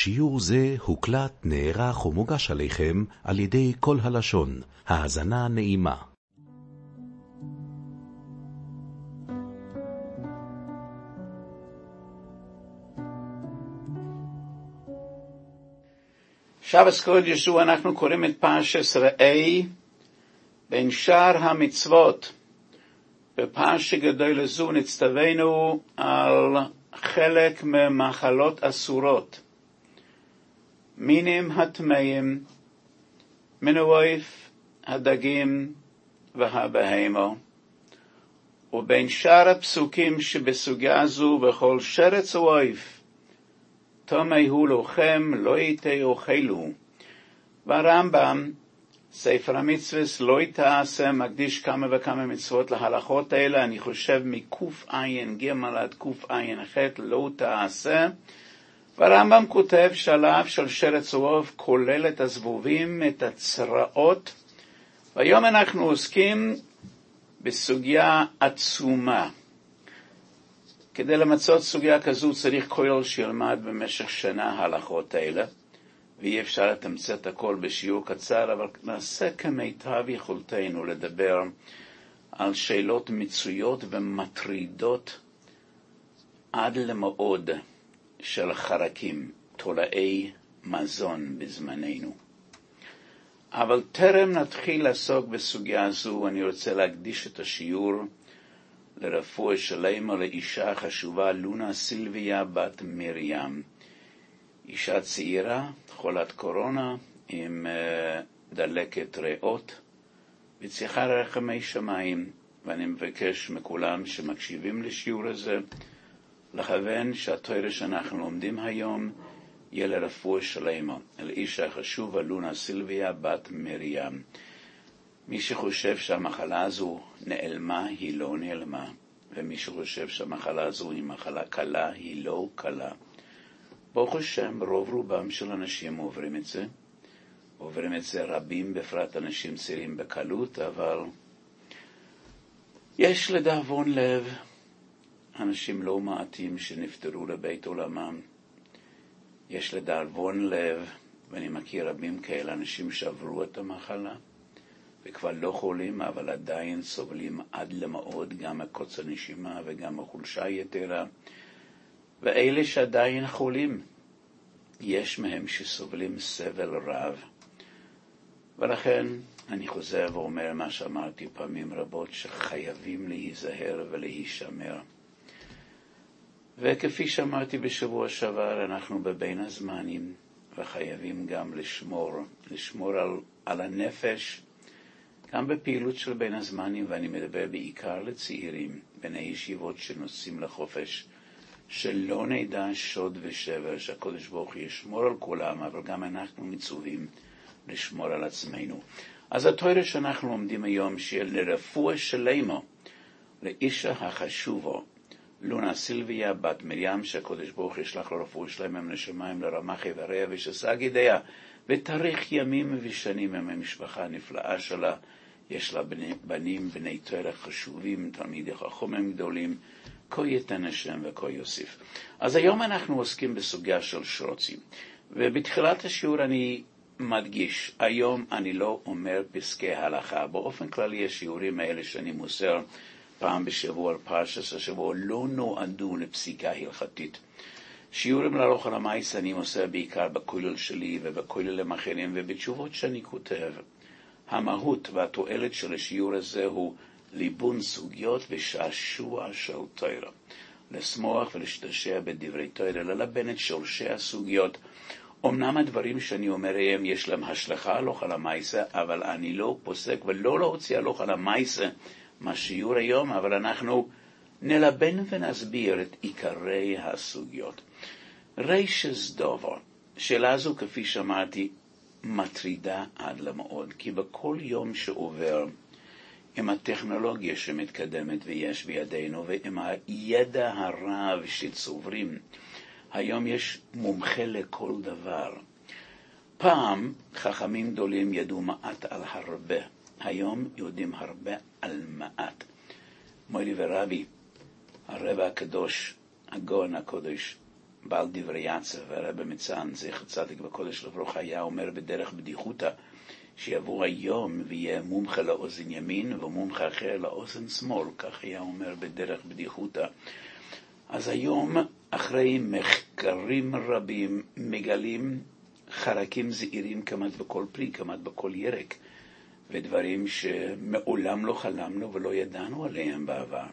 שיעור זה הוקלט, נערך ומוגש עליכם על ידי כל הלשון. האזנה נעימה. שבס קודש הוא אנחנו קוראים את פרשת ראי בין שאר המצוות. בפרשת גדול זו נצטווינו על חלק ממחלות אסורות, מינים הטמאים, מנועים, הדגים והבהמה. ובין שאר הפסוקים שבסוגיה זו, בכל שרץ ואויף טמא הוא לוחם לא יאכלו. והרמב"ם ספר המצוות לא תעשה מקדיש כמה וכמה מצוות להלכות האלה. אני חושב מקע"ג עד קע"ח לא תעשה. והרמב"ם כותב שלב של שרץ ועוף כולל את הזבובים, את הצרעות. והיום אנחנו עוסקים בסוגיה עצומה. כדי למצות סוגיה כזו צריך כולל שילמד במשך שנה ההלכות האלה, ואי אפשר לתמצת הכל בשיעור קצר, אבל נעשה כמיטב יכולתנו לדבר על שאלות מצויות ומטרידות עד למאוד של חרקים, תולעי מזון בזמננו. אבל טרם נתחיל לעסוק בסוגיה זו, אני רוצה להקדיש את השיעור לרפואה שלמה לאישה חשובה, לונה סילביה בת מרים. אישה צעירה, חולת קורונה, עם דלקת ריאות, וצריכה רחמי שמיים. ואני מבקש מכולם שמקשיבים לשיעור הזה, לכוון שהתורה שאנחנו לומדים היום יהיה לרפואה שלמה. לאישה חשובה, לונה סילביה בת מרים. מי שחושב שהמחלה הזו נעלמה, היא לא נעלמה. ומי שחושב שהמחלה הזו היא מחלה קלה, היא לא קלה. ברוך השם, רוב רובם של אנשים עוברים את זה. עוברים את זה רבים, בפרט אנשים צעירים בקלות, אבל יש לדאבון לב אנשים לא מעטים שנפטרו לבית עולמם. יש לדאבון לב, ואני מכיר רבים כאלה, אנשים שעברו את המחלה, וכבר לא חולים, אבל עדיין סובלים עד למאוד, גם מקוצר נשימה וגם מחולשה יתרה. ואלה שעדיין חולים, יש מהם שסובלים סבל רב. ולכן אני חוזר ואומר מה שאמרתי פעמים רבות, שחייבים להיזהר ולהישמר. וכפי שאמרתי בשבוע שעבר, אנחנו בבין הזמנים, וחייבים גם לשמור על הנפש, גם בפעילות של בין הזמנים, ואני מדבר בעיקר לצעירים, בני ישיבות שנוסעים לחופש, שלא נדע שוד ושבר, שהקדוש ברוך הוא ישמור על כולם, אבל גם אנחנו מצווים לשמור על עצמנו. אז התורה שאנחנו לומדים היום, שיהיה לרפואה שלמה, לאישה החשובה, לונה סילביה בת מרים, שהקדוש ברוך הוא ישלח לרפואה שלמה מן השמיים לרמ"ח איבריה ושס"ה גידיה, ותאריך ימים ושנים עם המשפחה הנפלאה שלה. יש לה בני תורה חשובים, תלמידי חכמים גדולים, כה ייתן השם וכה יוסיף. אז היום אנחנו עוסקים בסוגיה של שרוצים. ובתחילת השיעור אני מדגיש, היום אני לא אומר פסקי הלכה. באופן כללי השיעורים האלה שאני מוסר פעם בשבוע על פרשת השבוע לא נועדו לפסיקה הלכתית. שיעורים להלכה למעשה אני מוסר בעיקר בכולל שלי ובכולל למחרים ובתשובות שאני כותב. המהות והתועלת של השיעור הזה הוא ליבון סוגיות ושעשוע של תורה. לשמוח ולהשתעשע בדברי תורה, ללבן את שורשי הסוגיות. אמנם הדברים שאני אומר היום יש להם השלכה הלכה למעשה, אבל אני לא פוסק ולא להוציא הלכה למעשה מהשיעור היום, אבל אנחנו נלבן ונסביר את עיקרי הסוגיות. רישס דובר, שאלה זו כפי שאמרתי, מטרידה עד למאוד, כי בכל יום שעובר, עם הטכנולוגיה שמתקדמת ויש בידינו, ועם הידע הרב שצוברים, היום יש מומחה לכל דבר. פעם חכמים גדולים ידעו מעט על הרבה, היום יודעים הרבה על מעט. מורי ורבי, הרב הקדוש, הגאון הקדוש, בעל דברי יצא, והרב מצאן, זכר צדיק וקודש לברכה, היה אומר בדרך בדיחותא, שיבוא היום ויהיה מומחה לאוזן ימין ומומחה אחר לאוזן שמאל, כך היה אומר בדרך בדיחותא. אז היום, אחרי מחקרים רבים, מגלים חרקים זעירים כמעט בכל פרי, כמעט בכל ירק, ודברים שמעולם לא חלמנו ולא ידענו עליהם בעבר.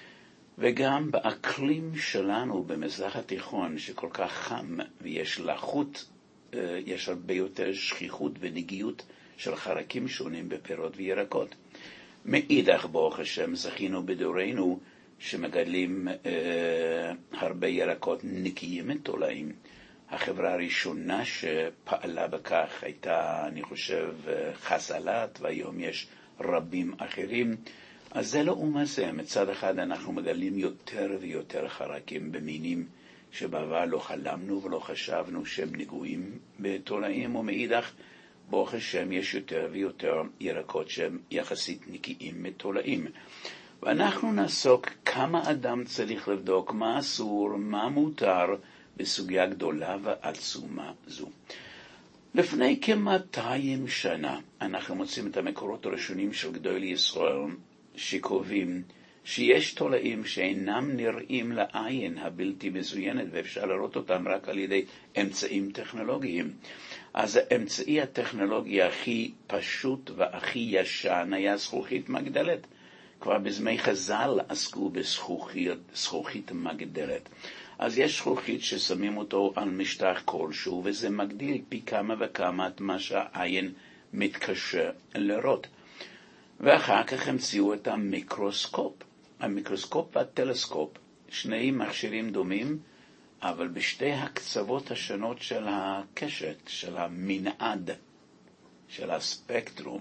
וגם באקלים שלנו במזרח התיכון, שכל כך חם ויש לחות, יש הרבה יותר שכיחות ונגיעות של חרקים שונים בפירות וירקות. מאידך ברוך השם זכינו בדורנו שמגדלים הרבה ירקות נקיים מתולעים. החברה הראשונה שפעלה בכך הייתה, אני חושב, חסלת, והיום יש רבים אחרים. אז זה לעומת זה, מצד אחד אנחנו מגלים יותר ויותר חרקים במינים שבעבר לא חלמנו ולא חשבנו שהם נגועים בתולעים, ומאידך ברוך השם יש יותר ויותר ירקות שהם יחסית נקיים מתולעים. ואנחנו נעסוק כמה אדם צריך לבדוק מה אסור, מה מותר בסוגיה גדולה ועצומה זו. לפני כ-200 שנה אנחנו מוצאים את המקורות הראשונים של גדולי ישראל שקובעים שיש תולעים שאינם נראים לעין הבלתי מזוינת ואפשר לראות אותם רק על ידי אמצעים טכנולוגיים. אז האמצעי הטכנולוגי הכי פשוט והכי ישן היה זכוכית מגדלת. כבר בזמי חז"ל עסקו בזכוכית מגדלת. אז יש זכוכית ששמים אותו על משטח כלשהו, וזה מגדיל פי כמה וכמה את מה שהעין מתקשה לראות. ואחר כך המציאו את המיקרוסקופ. המיקרוסקופ והטלסקופ, שני מכשירים דומים, אבל בשתי הקצוות השונות של הקשת, של המנעד, של הספקטרום.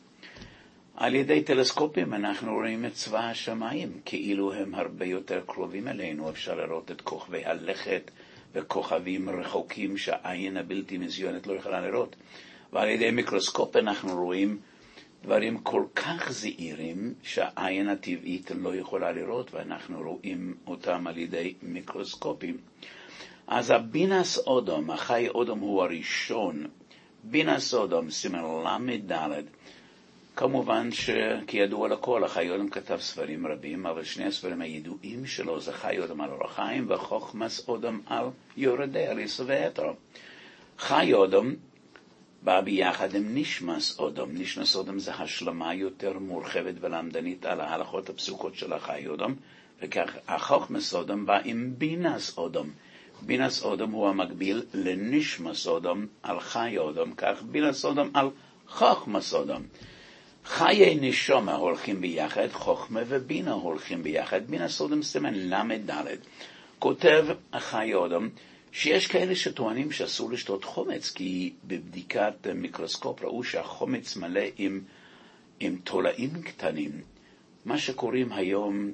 על ידי טלסקופים אנחנו רואים את צבא השמיים, כאילו הם הרבה יותר קרובים אלינו. אפשר לראות את כוכבי הלכת וכוכבים רחוקים שהעין הבלתי מזוינת לא יכולה לראות. ועל ידי מיקרוסקופ אנחנו רואים דברים כל כך זעירים שהעין הטבעית לא יכולה לראות, ואנחנו רואים אותם על ידי מיקרוסקופים. אז הבינס אודום, החי אודום הוא הראשון. בינס אודום, סימן למד. כמובן שכידוע לכל, החי אודום כתב ספרים רבים, אבל שני הספרים הידועים שלו זה חי אודום על אור החיים וחוכמס אודום על יורדי, על יסודי אתר. חי אודום בא ביחד עם נשמס אודום. נשמס אודום זה השלמה יותר מורחבת ולמדנית על ההלכות הפסוקות של החי אודום, וכך החוכמס אודום בא עם בינס אודום. בינס אודום הוא המקביל לנשמס אודום על חי אודום, כך בינס אודום על חוכמס אודום. חיי נשמה הולכים ביחד, חוכמה ובינה הולכים ביחד. בינס אודום סימן למד ד'. כותב החי אודום שיש כאלה שטוענים שאסור לשתות חומץ, כי בבדיקת מיקרוסקופ ראו שהחומץ מלא עם תולעים קטנים. מה שקוראים היום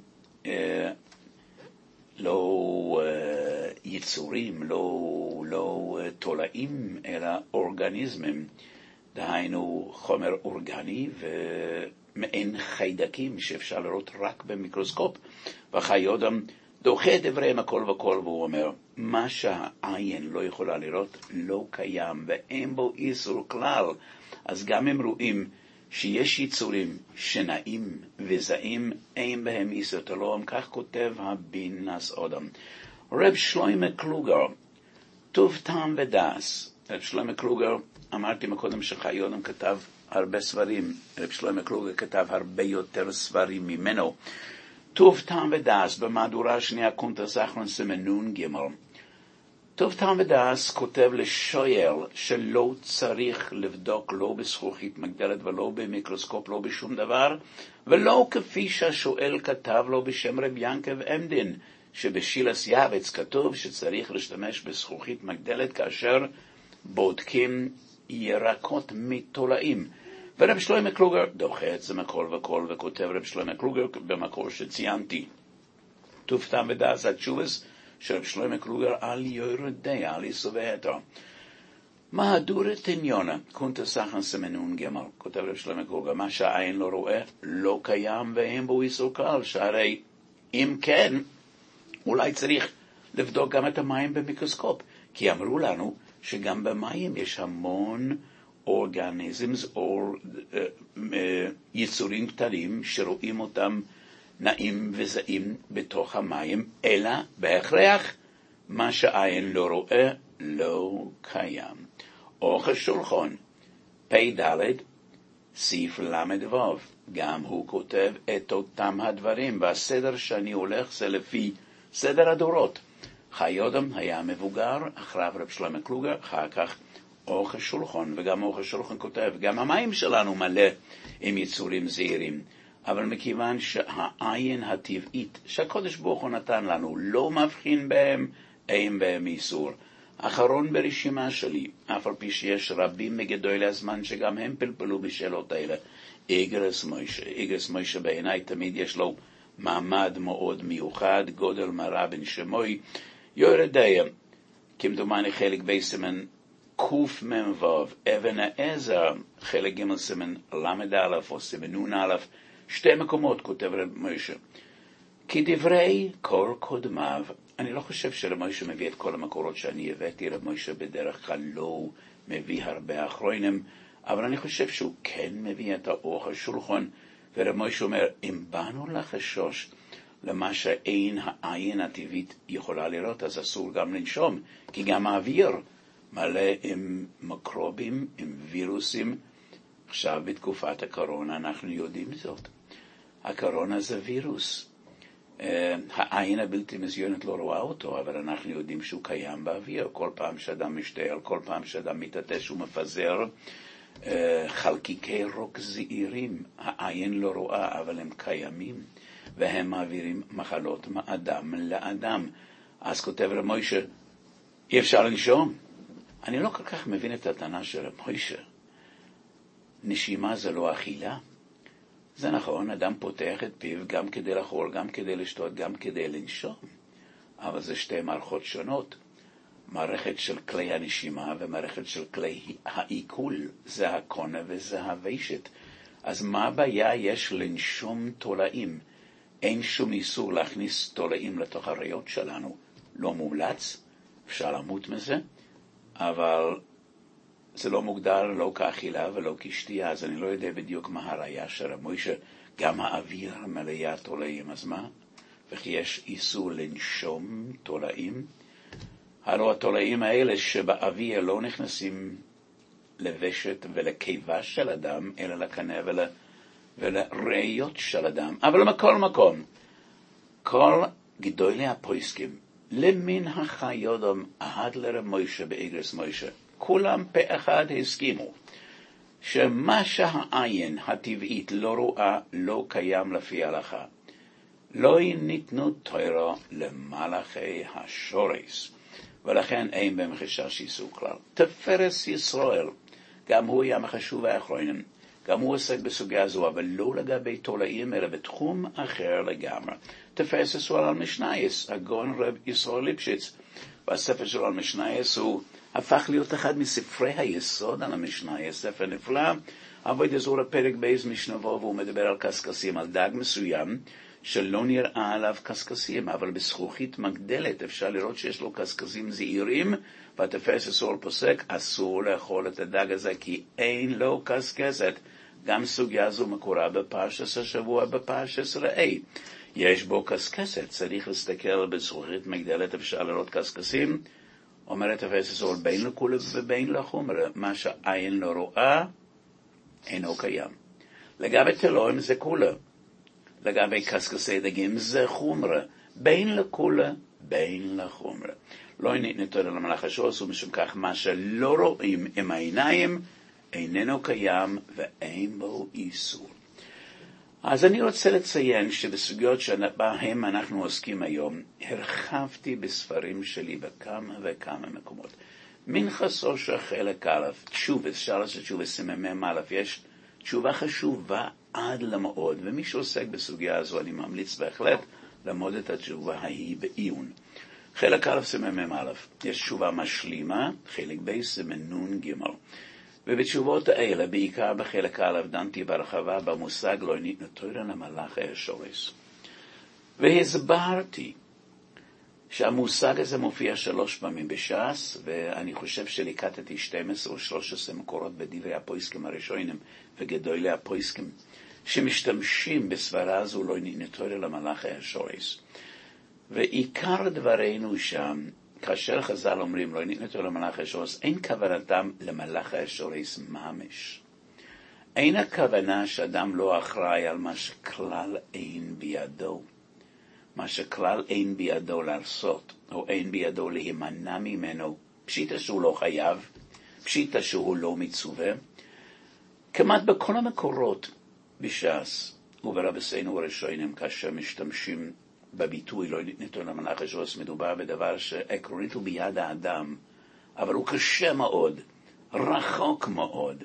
לא יצורים, לא תולעים, אלא אורגניזמים. דהיינו חומר אורגני ומעין חיידקים שאפשר לראות רק במיקרוסקופ. והחי אודום דוחה דבריהם הכל וכל, והוא אומר, מה שהעין לא יכולה לראות לא קיים ואין בו איסור כלל. אז גם הם רואים שיש יצורים שנעים וזעים, אין בהם איסור תלום. כך כותב הבינס אודום. רב שלמה קלוגר, טוב טעם ודס. רב שלמה קלוגר, אמרתי מקודם שחי אודום כתב הרבה ספרים. רב שלמה קלוגר כתב הרבה יותר ספרים ממנו. טוב טעם ודס במהדורה השנייה קונטרס אחרון סימן ג'. טוב טעם ודס כותב לשואל שלא צריך לבדוק לא בזכוכית מגדלת ולא במיקרוסקופ, לא בשום דבר, ולא כפי שהשואל כתב לו בשם רב ינקב עמדין, שבשילס יעבץ כתוב שצריך להשתמש בזכוכית מגדלת כאשר בודקים ירקות מתולעים. ורב שלמה קלוגר דוחה את זה מכל וכל, וכותב רב שלמה קלוגר במקור שציינתי. טוב טעם ודס התשובס של רב שלמה קלוגר על יורדי, על יסודי אתר. מהדורת עניונה, קונטרס אחרון סימן ג'. כותב רב שלמה קלוגר, מה שהעין לא רואה לא קיים ואין בו איסור כלל, שהרי אם כן אולי צריך לבדוק גם את המים במיקרוסקופ, כי אמרו לנו שגם במים יש המון אורגניזמס או יצורים קטנים שרואים אותם נעים וזעים בתוך המים, אלא בהכרח מה שעין לא רואה לא קיים. אורך השולחן, פ"ד, סעיף ל"ו, גם הוא כותב את אותם הדברים, והסדר שאני הולך זה לפי סדר הדורות. חיודם היה מבוגר, אחריו רב שלמה קלוגר, אחר כך אורך השולחן, וגם אורך השולחן כותב, גם המים שלנו מלא עם יצורים זעירים. אבל מכיוון שהעין הטבעית שהקדוש ברוך הוא נתן לנו לא מבחין בהם, אין בהם איסור. אחרון ברשימה שלי, אף על פי שיש רבים מגדולי הזמן שגם הם פלפלו בשאלות האלה, איגרס מוישה. איגרס מוישה בעיניי תמיד יש לו מעמד מאוד מיוחד, גודל מראה בן שמוי, יורדיה, כמדומני חלק בי סימן קוף ממבב, אבן העזר, חלק ג' סימן למד א' או סימן נ' א', שתי מקומות כותב רב מוישה. כדברי כל קודמיו, אני לא חושב שרב מוישה מביא את כל המקורות שאני הבאתי, רב מוישה בדרך כלל לא מביא הרבה אחרונים, אבל אני חושב שהוא כן מביא את אורך השולחן, ורב מוישה אומר, אם באנו לחשוש למה שאין העין הטבעית יכולה לראות, אז אסור גם לנשום, כי גם האוויר מלא עם מיקרובים, עם וירוסים. עכשיו בתקופת הקורונה אנחנו יודעים זאת. הקורונה זה וירוס. העין הבלתי מזוינת לא רואה אותו, אבל אנחנו יודעים שהוא קיים באוויר. כל פעם שאדם משתעל, כל פעם שאדם מתעטש ומפזר חלקיקי רוק זעירים. העין לא רואה, אבל הם קיימים, והם מעבירים מחלות מאדם לאדם. אז כותב רב מוישה, אי אפשר לנשום. אני לא כל כך מבין את הטענה של רב מוישה. נשימה זה לא אכילה. זה נכון, אדם פותח את פיו גם כדי לאכול, גם כדי לשתות, גם כדי לנשום. אבל זה שתי מערכות שונות. מערכת של כלי הנשימה ומערכת של כלי העיכול. זה הקונה וזה הוושת. אז מה הבעיה יש לנשום תולעים? אין שום איסור להכניס תולעים לתוך הריאות שלנו. לא מומלץ, אפשר למות מזה, אבל זה לא מוגדר לא כאכילה ולא כשתייה, אז אני לא יודע בדיוק מה הראיה של רב מוישה. גם האוויר מלא תולעים, אז מה? וכי יש איסור לנשום תולעים? הלוא התולעים האלה שבאוויר לא נכנסים לוושת ולקיבה של אדם, אלא לקנה ולראיות של אדם. אבל מכל מקום, כל גדולי הפויסקים, למין החיודם עד לרב מוישה באיגרס מוישה, כולם פה אחד הסכימו שמה שהעין הטבעית לא רואה לא קיים לפי ההלכה. לא ניתנו תורה למלאכי השורש, ולכן אין בהם חשש איסור כלל. תפארת ישראל, גם הוא היה מחשוב האחרונים, גם הוא עוסק בסוגיה זו, אבל לא לגבי תולעים, אלא בתחום אחר לגמרי. תפארת ישראל על משנייס, הגאון רב ישראל ליפשיץ, והספר שלו על משנייס הוא הפך להיות אחד מספרי היסוד על המשנייס, ספר נפלא, עבוד אזור הפרק בייז משנבו, והוא מדבר על קסקסים, על דג מסוים, שלא נראה עליו קסקסים, אבל בזכוכית מגדלת אפשר לראות שיש לו קסקסים זעירים, והתפארת ישראל פוסק, אסור לאכול את הדג הזה, כי אין לו קסקסת. גם סוגיה זו מקורה בפרשת השבוע בפרשת ראה. יש בו קסקסת, צריך להסתכל בזכוכית מגדלת, אפשר לראות קסקסים. אומרת תפארת ישראל, בין לכולה ובין לחומרה, מה שהעין לא רואה, אינו קיים. לגבי תלויים זה כולה. לגבי קסקסי דגים זה חומרה. בין לכולה, בין לחומרה. לא ניתן למלאך השורש, ומשום כך מה שלא רואים עם העיניים, איננו קיים ואין בו איסור. אז אני רוצה לציין שבסוגיות שבהם אנחנו עוסקים היום, הרחבתי בספרים שלי בכמה וכמה מקומות. מנחסו של חלק א', תשובה, אפשר לעשות תשובה סמ"ם א', יש תשובה חשובה עד למאוד, ומי שעוסק בסוגיה הזו אני ממליץ בהחלט למוד את התשובה ההיא בעיון. חלק א' סמ"ם א', יש תשובה משלימה, חלק ב' סמ"ן ג'. ובתשובות האלה, בעיקר בחלק א', דנתי ברחבה במושג לא ניתנו תורה למלאכי השורש. והסברתי שהמושג הזה מופיע 3 פעמים בש"ס, ואני חושב שליקטתי 12 או 13 מקורות בדברי הפויסקים הראשונים וגדולי הפויסקים, שמשתמשים בסברה הזו לא נתורה למלאכי השורש. ועיקר דברינו שם, כאשר חז"ל אומרים לא נתורה למלאכי השורש, אין כוונתם למלאכי השורש ממש. אין הכוונה שאדם לא אחראי על מה שכלל אין בידו. מה שכלל אין בידו לעשות, או אין בידו להימנע ממנו, פשיטה שהוא לא חייב, פשיטה שהוא לא מצווה. כמעט בכל המקורות בש"ס וברבותינו הראשונים, כאשר משתמשים בביטוי לא נתורה למלאכי השורש, מדובר בדבר שעקרונית הוא ביד האדם, אבל הוא קשה מאוד, רחוק מאוד.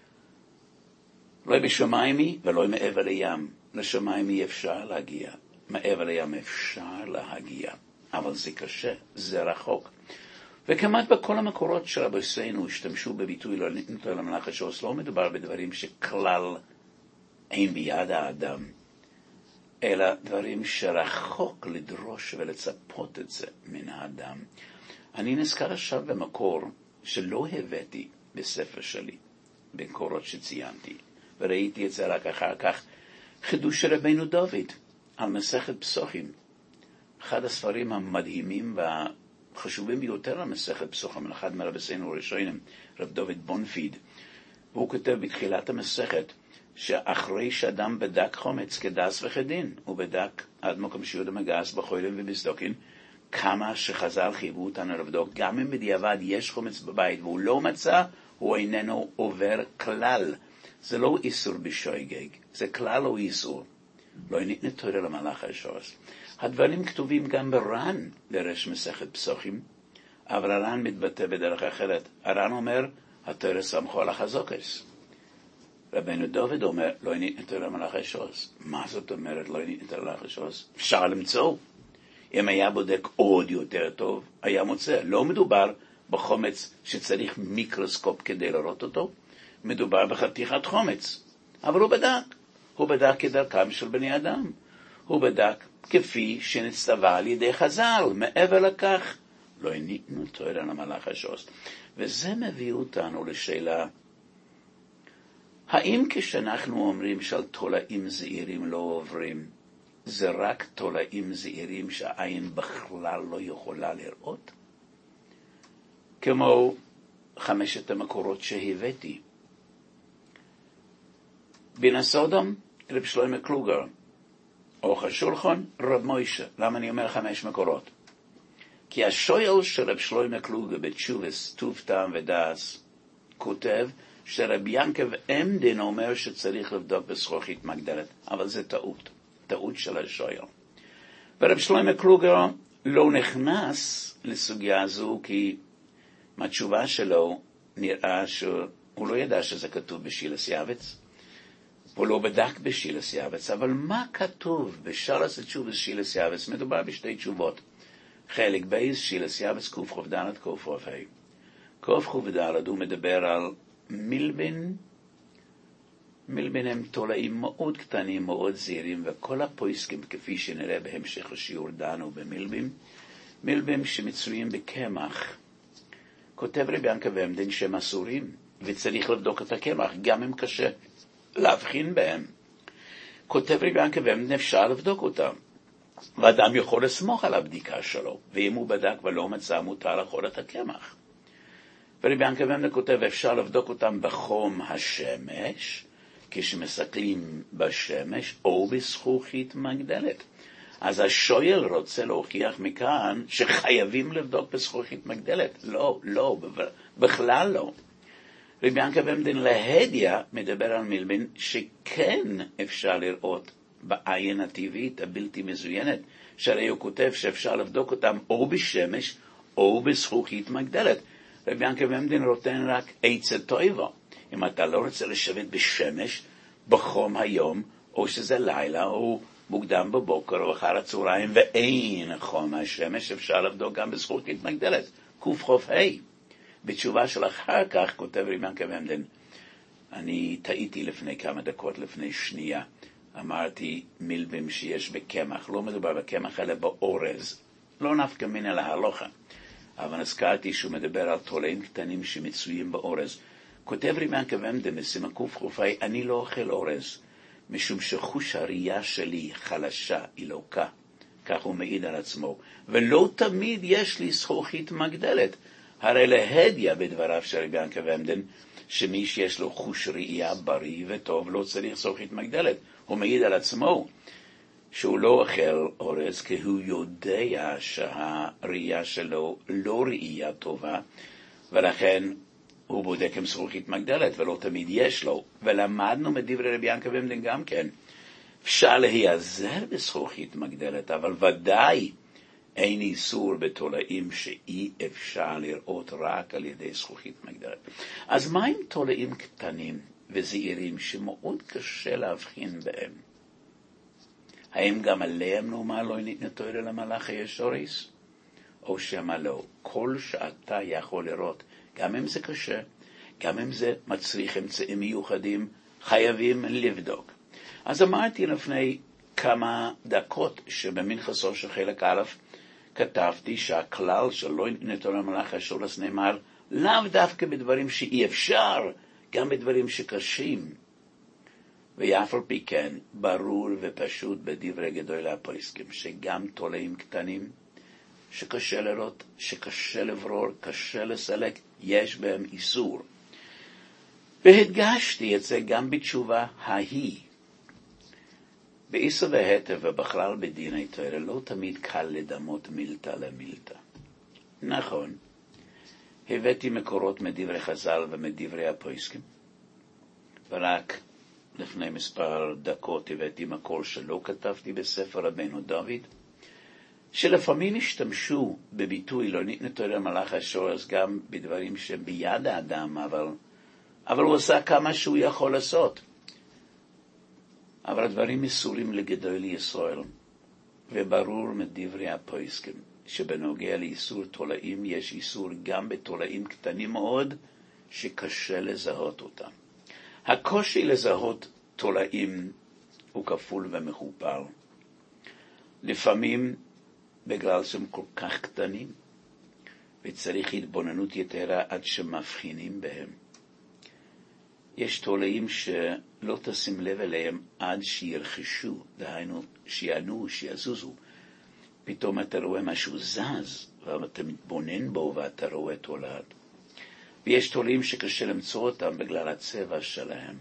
לא בשמיים היא ולא מעבר לים. לשמיים היא אפשר להגיע, מעבר לים אפשר להגיע, אבל זה קשה, זה רחוק. וכמעט בכל המקורות של רבותינו השתמשו בביטוי לא נתורה למלאכי השורש, לא מדובר בדברים שכלל אין ביד האדם, אלא דברים שרחוק לדרוש ולצפות את זה מן האדם. אני נזכר עכשיו במקור שלא הבאתי בספר שלי, במקורות שציינתי, וראיתי את זה רק אחר כך, חידוש של רבינו דוד על מסכת פסוחים, אחד הספרים המדהימים והחשובים ביותר על מסכת פסוחים, אחד מרבותינו הראשונים, רב דוד בונפיד, והוא כותב בתחילת המסכת, שאחרי שאדם בדק חומץ כדס וכדין, הוא בדק עד מקום שיהודה מגס בחוילם ובסדוקין, כמה שחז"ל חייבו אותנו לבדוק, גם אם בדיעבד יש חומץ בבית והוא לא מצא, הוא איננו עובר כלל. זה לא איסור בשוגג, זה כלל לא איסור. לא נתורה למלאכי השורש. הדברים כתובים גם בר"ן, דרש מסכת פסוחים, אבל הר"ן מתבטא בדרך אחרת. הר"ן אומר, התורה סמכו על החזוקס. רבנו דוד אומר, לא נתורה למלאכי השורש. מה זאת אומרת לא נתורה למלאכי השורש? אפשר למצוא. אם היה בודק עוד יותר טוב, היה מוצא. לא מדובר בחומץ שצריך מיקרוסקופ כדי לראות אותו, מדובר בחתיכת חומץ. אבל הוא בדק כדרכם של בני אדם. הוא בדק כפי שנצטווה על ידי חז"ל. מעבר לכך, לא נתורה למלאכי השורש. וזה מביא אותנו לשאלה, האם כשאנחנו אומרים שעל תולעים זעירים לא עוברים, זה רק תולעים זעירים שהעין בכלל לא יכולה לראות? כמו 5 המקורות שהבאתי. בן הסודום, רב שלמה קלוגר, אורך השולחן, רב מוישה. למה אני אומר 5 מקורות? כי השואל של רב שלמה קלוגר בתשובס, טוב טעם ודס, כותב שרב ינקב עמדן אומר שצריך לבדוק בזכוכית מגדלת, אבל זה טעות של השואל. ורב שלמה קלוגר לא נכנס לסוגיה הזו, כי מהתשובה שלו נראה שהוא לא ידע שזה כתוב בשילס יעבץ, הוא לא בדק בשילס יעבץ, אבל מה כתוב בשלוש התשובות שילס יעבץ? מדובר בשתי תשובות. חלק בייס שילס יעבץ קופ"ד קופ"ה. קופ"ד הוא מדבר על מלבין הם תולעים מאוד קטנים, מאוד זהירים, וכל הפויסקים כפי שנראה בהמשך השיעור דנו מלבים שמצויים בקמח. כותב רבי ינקב עמדן שהם אסורים, וצריך לבדוק את הקמח, גם אם קשה להבחין בהם. כותב רבי ינקב עמדן אפשר לבדוק אותם, ואדם יכול לסמוך על הבדיקה שלו, ואם הוא בדק ולא מצא מותר לאכול את הקמח. ורבי ינקב עמדן כותב אפשר לבדוק אותם בחום השמש, כשמסתכלים בשמש, או בזכוכית מגדלת. אז השואל רוצה להוכיח מכאן שחייבים לבדוק בזכוכית מגדלת. לא, בכלל לא. רבי ינקב עמדן להדיה מדבר על מלבין שכן אפשר לראות בעין הטבעית הבלתי מזוינת, שהרי הוא כותב שאפשר לבדוק אותם או בשמש או בזכוכית מגדלת. רבי ינקב עמדן נותן רק עצה טובה. אם אתה לא רוצה לשבת בשמש בחום היום, או שזה לילה או מוקדם בבוקר או אחר הצהריים ואין חום השמש, אפשר לבדוק גם בזכוכית מגדלת. קופ"ה. בתשובה של אחר כך כותב רבי ינקב עמדן, אני טעיתי לפני כמה דקות, לפני שנייה, אמרתי מלבים שיש בקמח, לא מדובר בקמח אלא באורז. לא נפקא מינה להלוכה. אבל הזכרתי שהוא מדבר על תולעים קטנים שמצויים באורז. כותב רבי ינקב עמדה בסימן קח"י, אני לא אוכל אורז, משום שחוש הראייה שלי חלשה, היא לוקה. כך הוא מעיד על עצמו. ולא תמיד יש לי זכוכית מגדלת. הרי להדיה בדבריו של רבי ינקב עמדה, שמי שיש לו חוש ראייה בריא וטוב לא צריך זכוכית מגדלת. הוא מעיד על עצמו שהוא לא אוכל אורז, כי הוא יודע שהראייה שלו לא ראייה טובה, ולכן הוא בודק עם זכוכית מגדלת, ולא תמיד יש לו. ולמדנו מדברי רבי ינקב עמדה גם כן, אפשר להיעזר בזכוכית מגדלת, אבל ודאי אין איסור בתולעים שאי אפשר לראות רק על ידי זכוכית מגדלת. אז מה עם תולעים קטנים וזעירים שמאוד קשה להבחין בהם? האם גם עליהם נאמר לא ניתנה תורה למלאך הישוריס? או שמה לא? כל שאתה יכול לראות, גם אם זה קשה, גם אם זה מצריך אמצעים מיוחדים, חייבים לבדוק. אז אמרתי לפני כמה דקות שבמנחסו של חלק א' כתבתי שהכלל שלא ניתנה תורה למלאך הישוריס נאמר לאו דווקא בדברים שאי אפשר, גם בדברים שקשים. ואף על פי כן, ברור ופשוט בדברי גדולי הפוסקים, שגם תולעים קטנים, שקשה לראות, שקשה לברור, קשה לסלק, יש בהם איסור. והדגשתי את זה גם בתשובה ההיא. באיסור והטב ובכלל בדיני תורה, לא תמיד קל לדמות מילתא למילתא. נכון, הבאתי מקורות מדברי חז"ל ומדברי הפוסקים, ורק לפני מספר דקות הבאתי מקור שלא כתבתי בספר רבנו דוד, שלפעמים השתמשו בביטוי לא ניתנה תורה למלאך הישוריס גם בדברים שהם ביד האדם, אבל הוא עשה כמה שהוא יכול לעשות. אבל הדברים מסורים לגדולי ישראל, וברור מדברי הפוסקים שבנוגע לאיסור תולעים יש איסור גם בתולעים קטנים מאוד שקשה לזהות אותם. הקושי לזהות תולעים הוא כפול ומכופל. לפעמים בגלל שהם כל כך קטנים, וצריך התבוננות יתרה עד שמבחינים בהם. יש תולעים שלא תשים לב אליהם עד שירחשו, דהיינו שיענו, שיזוזו. פתאום אתה רואה משהו זז, ואתה מתבונן בו ואתה רואה תולעת. ויש תולעים שקשה למצוא אותם בגלל הצבע שלהם.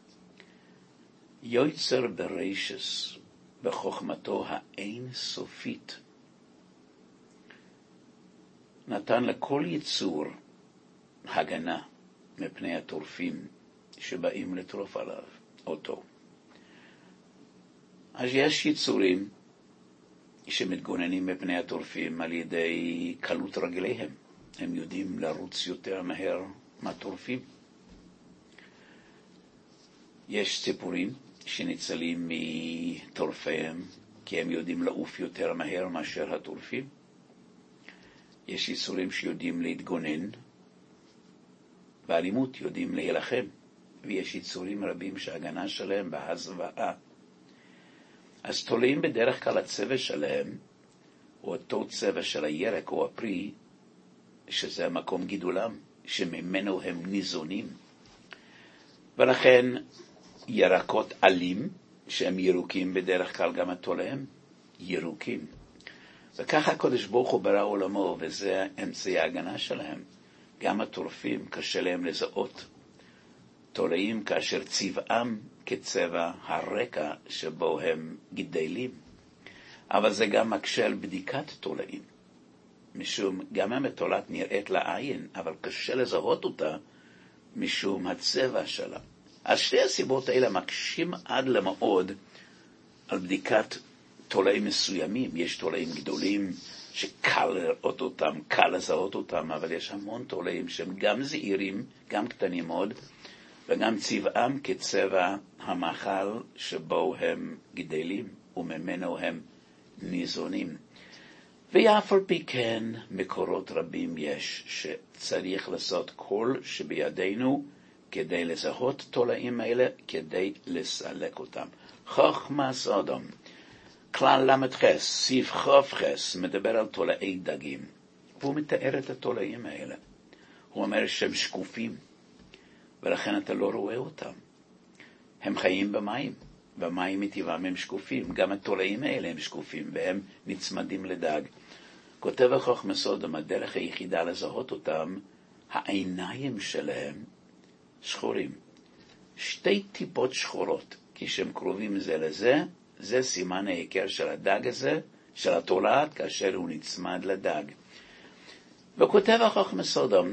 יוצר ברשס, בחוכמתו האין סופית, נתן לכל יצור הגנה מפני הטורפים שבאים לטרוף עליו אותו. אז יש יצורים שמתגוננים מפני הטורפים על ידי קלות רגליהם. הם יודעים לרוץ יותר מהר מהטורפים. יש ציפורים שניצלים מטורפיהם כי הם יודעים לעוף יותר מהר מאשר הטורפים. יש יצורים שיודעים להתגונן, באלימות יודעים להילחם, ויש יצורים רבים שההגנה שלהם בהזוועה. אז תולעים בדרך כלל הצבע שלהם, או אותו צבע של הירק או הפרי, שזה המקום גידולם, שממנו הם ניזונים. ולכן ירקות עלים, שהם ירוקים בדרך כלל גם התולעים, ירוקים. וככה הקדוש ברוך הוא ברא עולמו, וזה אמצעי ההגנה שלהם. גם הטורפים קשה להם לזהות תולעים כאשר צבעם כצבע הרקע שבו הם גדלים. אבל זה גם מקשה על בדיקת תולעים. משום גם אם התולעת נראית לעין, אבל קשה לזהות אותה משום הצבע שלה. אז שתי הסיבות האלה מקשים עד למאוד על בדיקת תולעים מסוימים. יש תולעים גדולים שקל לראות אותם, קל לזהות אותם, אבל יש המון תולעים שהם גם זעירים, גם קטנים מאוד, וגם צבעם כצבע המאכל שבו הם גדלים, וממנו הם ניזונים. ואף על פי כן מקורות רבים יש שצריך לעשות כל שבידינו כדי לזהות תולעים האלה, כדי לסלק אותם. חוכמת אדם. כלל למ"ח, סעיף ח"ח, מדבר על תולעי דגים. והוא מתאר את התולעים האלה. הוא אומר שהם שקופים, ולכן אתה לא רואה אותם. הם חיים במים, והמים מטבעם הם שקופים. גם התולעים האלה הם שקופים, והם נצמדים לדג. כותב החכם סודום, הדרך היחידה לזהות אותם, העיניים שלהם שחורים. 2 טיפות שחורות, כי שהם קרובים זה לזה, זה סימן ההיכר של הדג הזה, של התולעת, כאשר הוא נצמד לדג. וכותב החכם סודום,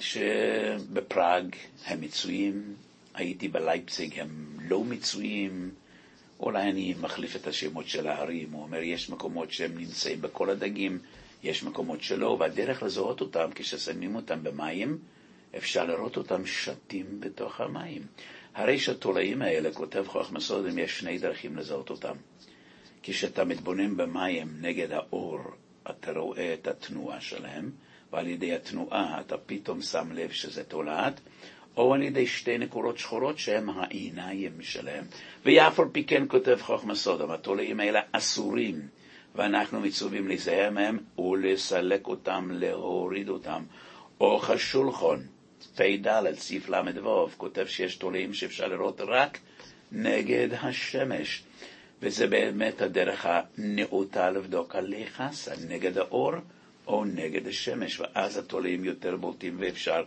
שבפראג הם מצויים, הייתי בלייפציג, הם לא מצויים, אולי אני מחליף את השמות של הערים, הוא אומר, יש מקומות שהם נמצאים בכל הדגים, יש מקומות שלא, והדרך לזהות אותם, כששמים אותם במים, אפשר לראות אותם שתים בתוך המים. הרי שהתולעים האלה, כותב חכם סודום, יש 2 דרכים לזהות אותם. כשאתה מתבונן במים נגד האור, אתה רואה את התנועה שלהם, ועל ידי התנועה אתה פתאום שם לב שזה תולעת, או על ידי 2 נקודות שחורות שהם העיניים שלהם. ואף על פי כן כותב חכם סודום, התולעים האלה אסורים, ואנחנו מצווים להיזהר מהם ולסלק אותם, להוריד אותם. אורך השולחן, פ"ד, סעיף ל"ו, כותב שיש תולעים שאפשר לראות רק נגד השמש. וזה באמת הדרך הנאותה לבדוק על לחסה, נגד האור או נגד השמש, ואז התולעים יותר בולטים ואפשר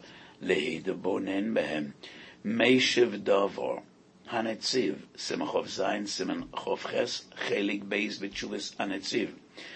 להתבונן בהם. מישב דבור, הנציב, סימן ח"ז, סימן ח"ח, חלק בייס בתשובס הנציב.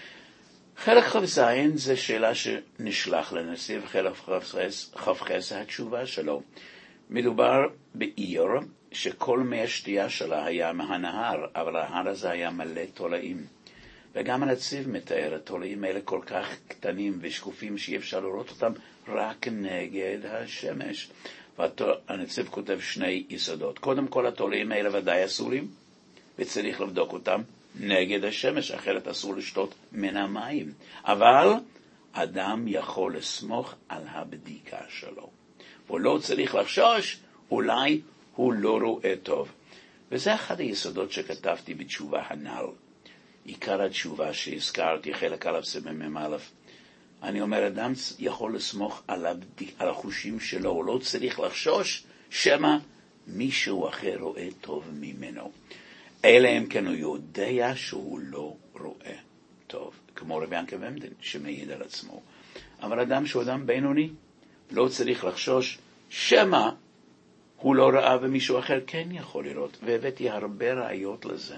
חלק כ"ז זה שאלה שנשלח לנציב, חלק כ"ח זה התשובה שלו. מדובר בעיר שכל מי השתייה שלה היה מהנהר, אבל ההר הזה היה מלא תולעים. וגם הנציב מתאר, התולעים האלה כל כך קטנים ושקופים שאי אפשר לראות אותם רק נגד השמש. והנציב כותב 2 יסודות. קודם כל, התולעים האלה ודאי אסורים, וצריך לבדוק אותם נגד השמש, אחרת אסור לשתות מן המים. אבל אדם יכול לסמוך על הבדיקה שלו. הוא לא צריך לחשוש, אולי הוא לא רואה טוב. וזה אחד היסודות שכתבתי בתשובה הנ"ל. עיקר התשובה שהזכרתי, חלק א' סימן מ"א. אני אומר, אדם יכול לסמוך על החושים שלו, הוא לא צריך לחשוש שמא מישהו אחר רואה טוב ממנו. אלא אם כן הוא יודע שהוא לא רואה טוב, כמו רבי ינקה ומדן שמעיד על עצמו. אבל אדם שהוא אדם בינוני, לא צריך לחשוש שמא הוא לא ראה ומישהו אחר כן יכול לראות. והבאתי הרבה ראיות לזה.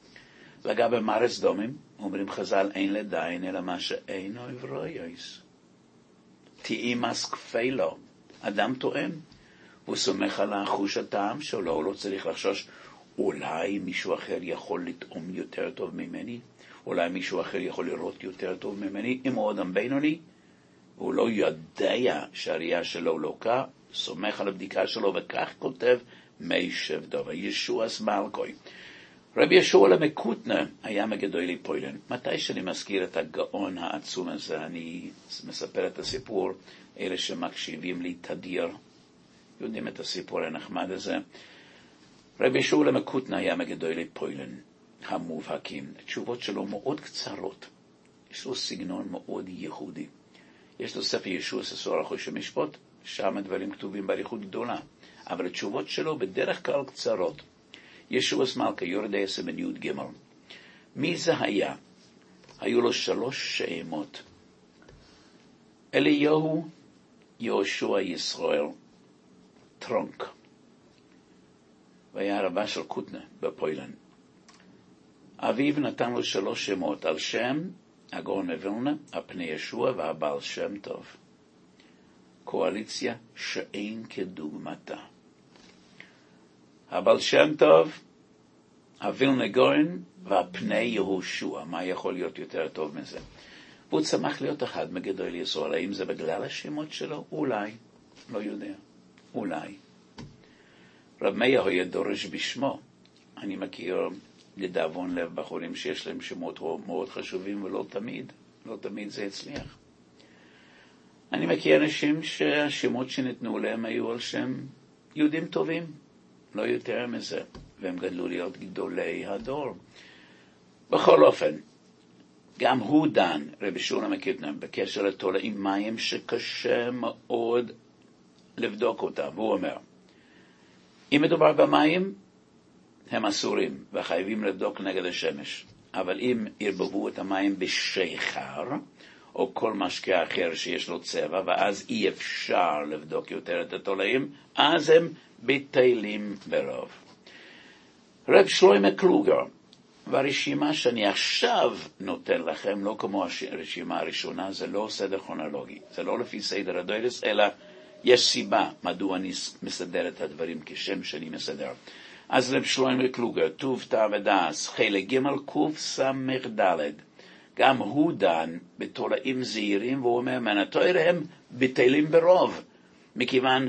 לגבי מרס דומים, אומרים חז"ל, אין לדיין אלא מה שאינו עברויוס. תאימס כפילו, אדם טועם, הוא סומך על החוש הטעם שלו, הוא לא צריך לחשוש, אולי מישהו אחר יכול לטעום יותר טוב ממני, אולי מישהו אחר יכול לראות יותר טוב ממני. אם הוא אדם בינוני, הוא לא יודע שהראייה שלו לא קה, סומך על הבדיקה שלו, וכך כותב מישב דוב, ישוע סמלכוי. רבי ישוע למקוטנה היה מגדולי פוילן. מתי שאני מזכיר את הגאון העצום הזה, אני מספר את הסיפור, אלה שמקשיבים לי תדיר, יודעים את הסיפור הנחמד הזה. רבי ישוע למקוטנה היה מגדולי פוילן, המובהקים. התשובות שלו מאוד קצרות, יש לו סגנון מאוד ייחודי. יש לו ספר ישוע ססור החוש המשפט, שם הדברים כתובים באריכות גדולה, אבל התשובות שלו בדרך כלל קצרות. ישוע סמלכה, יורדי סימן י' ג'. מי זה היה? היו לו 3 שמות. אליהו, יהושע, ישראל, טרונק. והיה רבה של קוטנה בפוילן. אביו נתן לו 3 שמות, על שם הגאון מווילנה, הפני ישוע והבעל שם טוב. קואליציה שאין כדוגמתה. הבעל שם טוב, הווילנה גאון והפני יהושע. מה יכול להיות יותר טוב מזה? והוא צמח להיות אחד מגדולי ישראל. האם זה בגלל השמות שלו? אולי. לא יודע. אולי. רב מאיר היה דורש בשמו. אני מכיר לדאבון לב בחורים שיש להם שמות מאוד חשובים, ולא תמיד זה הצליח. אני מכיר אנשים שהשמות שניתנו להם היו על שם יהודים טובים, לא יותר מזה, והם גדלו להיות גדולי הדור. בכל אופן, גם הוא דן, רבי שולם מקיטנה, בקשר לתולעים מים שקשה מאוד לבדוק אותם. והוא אומר, אם מדובר במים, הם אסורים וחייבים לבדוק נגד השמש. אבל אם ירבבו את המים בשיכר, או כל משקה אחר שיש לו צבע, ואז אי אפשר לבדוק יותר את התולעים, אז הם בטלים ברוב. רב שלמה קלוגר, והרשימה שאני עכשיו נותן לכם, לא כמו הרשימה הראשונה, זה לא סדר כרונולוגי, זה לא לפי סדר הדוירס, אלא יש סיבה מדוע אני מסדר את הדברים כשם שאני מסדר. אז רב שלמה קלוגר, טוב טעם ודעס, חלק ג' קוף סמך ד', גם הוא דן בתולעים זהירים, והוא אומר, מהתורה הם בטלים ברוב, מכיוון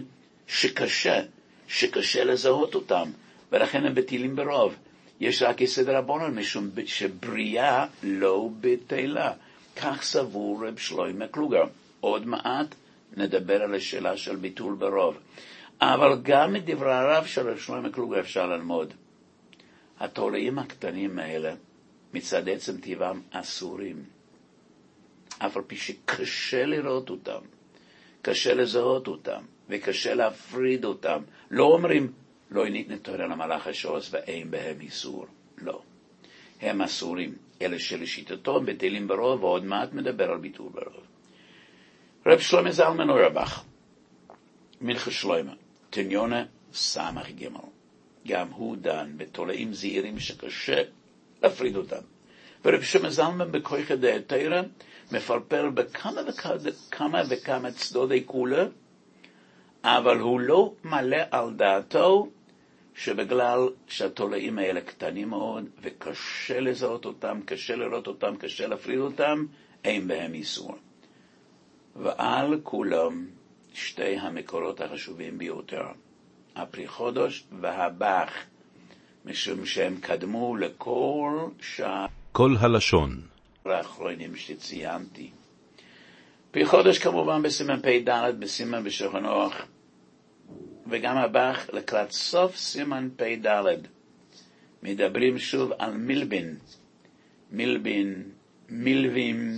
שקשה לזהות אותם, ולכן הם בטלים ברוב. יש רק יסוד רבנן, משום שבריאה לא בטלה. כך סבור רב שלמה קלוגר. עוד מעט נדבר על השאלה של ביטול ברוב. אבל גם מדברי הרב של רב שלמה קלוגר אפשר ללמוד. התולעים הקטנים האלה, מצד עצם טבעם אסורים. אף על פי שקשה לראות אותם, קשה לזהות אותם, וקשה להפריד אותם. לא אומרים, לא ניתן תורה למלאך השוס ואין בהם איסור. לא. הם אסורים. אלה שלשיטתו הם בטלים ברוב, ועוד מעט מדבר על ביטול ברוב. רב שלמה זלמן אוירבך, מלכה שלמה, תניונה סמך ג', גם הוא דן בתולעים זהירים שקשה להפריד אותם. ורב שלמה זלמן בכוחא דהתורה מפרפר בכמה וכמה צדודי כולה, אבל הוא לא מלא על דעתו שבגלל שהתולעים האלה קטנים מאוד וקשה לזהות אותם, קשה לראות אותם, קשה להפריד אותם, אין בהם איסור. ועל כולם שתי המקורות החשובים ביותר, הפרי חודש והבח, משום שהם קדמו לכל כל הלשון האחרונים שציינתי. פרי חודש כמובן בסימן פ"ד, בסימן בשולחן אורוך, וגם הבח לקראת סוף סימן פ"ד. מדברים שוב על מלווים,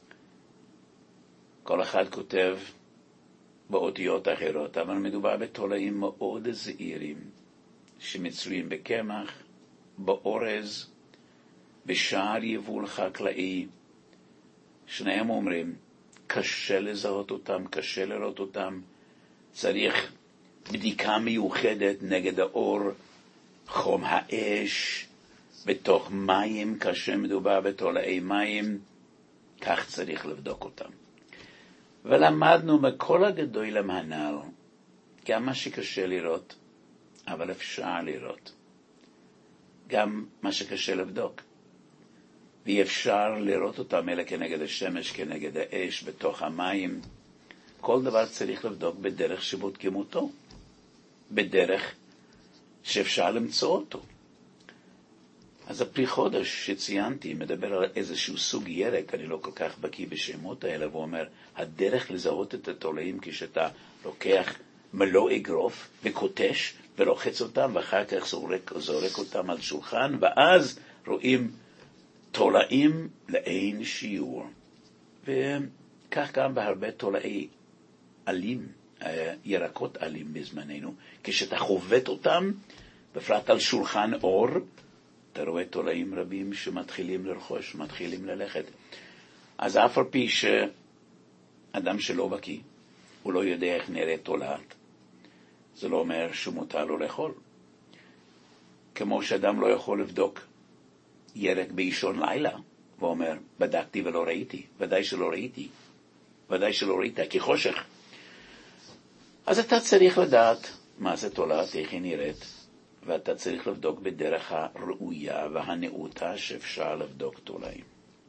כל אחד כותב באותיות אחרות, אבל מדובר בתולעים מאוד זהירים, שמצויים בקמח, באורז, בשער יבול חקלאי. שניהם אומרים, קשה לזהות אותם, קשה לראות אותם, צריך בדיקה מיוחדת נגד האור, חום האש, בתוך מים, כאשר מדובר בתולעי מים, כך צריך לבדוק אותם. ולמדנו מכל הגדולים הנ"ל, גם מה שקשה לראות, אבל אפשר לראות. גם מה שקשה לבדוק. ואי אפשר לראות אותם אלה כנגד השמש, כנגד האש, בתוך המים. כל דבר צריך לבדוק בדרך שבודקים אותו. בדרך שאפשר למצוא אותו. אז הפרי חודש שציינתי מדבר על איזשהו סוג ירק, אני לא כל כך בקיא בשמות האלה, והוא אומר, הדרך לזהות את התולעים כשאתה לוקח מלוא אגרוף וקוטש ולוחץ אותם, ואחר כך זורק אותם על שולחן, ואז רואים תולעים לאין שיעור. וכך גם בהרבה תולעי עלים, ירקות עלים בזמננו, כשאתה חובט אותם, בפרט על שולחן אור, אתה רואה תולעים רבים שמתחילים לרכוש, מתחילים ללכת. אז אף על פי שאדם שלא בקיא, הוא לא יודע איך נראה תולעת, זה לא אומר שמותר לו לאכול. כמו שאדם לא יכול לבדוק ירק באישון לילה, ואומר, בדקתי ולא ראיתי, ודאי שלא ראית, כי חושך. אז אתה צריך לדעת מה זה תולעת, איך היא נראית, ואתה צריך לבדוק בדרך הראויה והנאותה שאפשר לבדוק תולעים.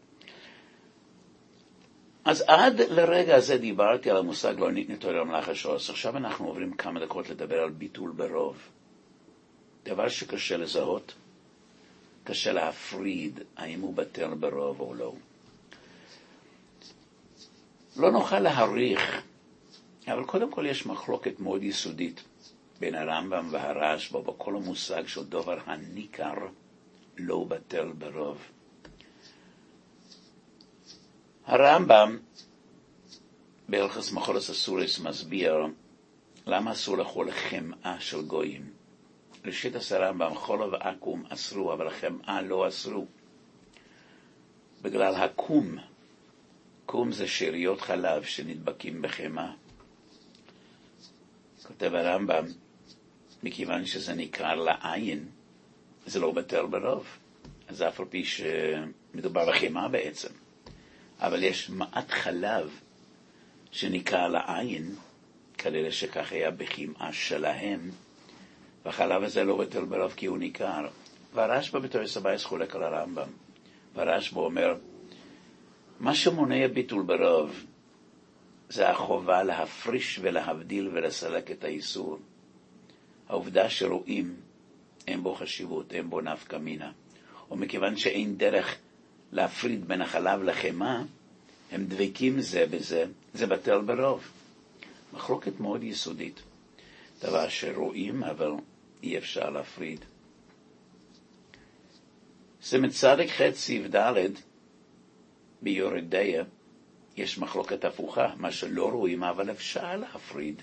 אז עד לרגע הזה דיברתי על המושג לא ניתן תורה למלאך השוס. עכשיו אנחנו עוברים כמה דקות לדבר על ביטול ברוב. דבר שקשה לזהות, קשה להפריד האם הוא בטל ברוב או לא. לא נוכל להעריך, אבל קודם כל יש מחלוקת מאוד יסודית בין הרמב"ם והרשב"א בכל המושג של דבר הניכר לא בטל ברוב. הרמב"ם בהלכות מחלות אסוריס מסביר למה אסור לאכול חמאה של גויים. לשיטת הרמב"ם חול ועכו"ם אסרו, אבל חמאה לא אסרו. בגלל הקום. קום זה שאריות חלב שנדבקים בחמאה. כותב הרמב"ם, מכיוון שזה ניכר לעין, זה לא בטל ברוב. אז אף על פי שמדובר בחמאה בעצם. אבל יש מעט חלב שניכר לעין, כנראה שכך היה בחמאה שלהם, והחלב הזה לא בטל ברוב כי הוא ניכר. והרשב"א בתורס הבייס חולק על הרמב"ם. והרשב"א אומר, מה שמונע ביטול ברוב, זה החובה להפריש ולהבדיל ולסלק את האיסור. העובדה שרואים, אין בו חשיבות, אין בו נפקא מינה. ומכיוון שאין דרך להפריד בין החלב לחמאה, הם דבקים זה בזה, זה בטל ברוב. מחלוקת מאוד יסודית. דבר שרואים, אבל אי אפשר להפריד. זה מצדק ח' סעיף ד' ביורדיה, יש מחלוקת הפוכה, מה שלא רואים, אבל אפשר להפריד.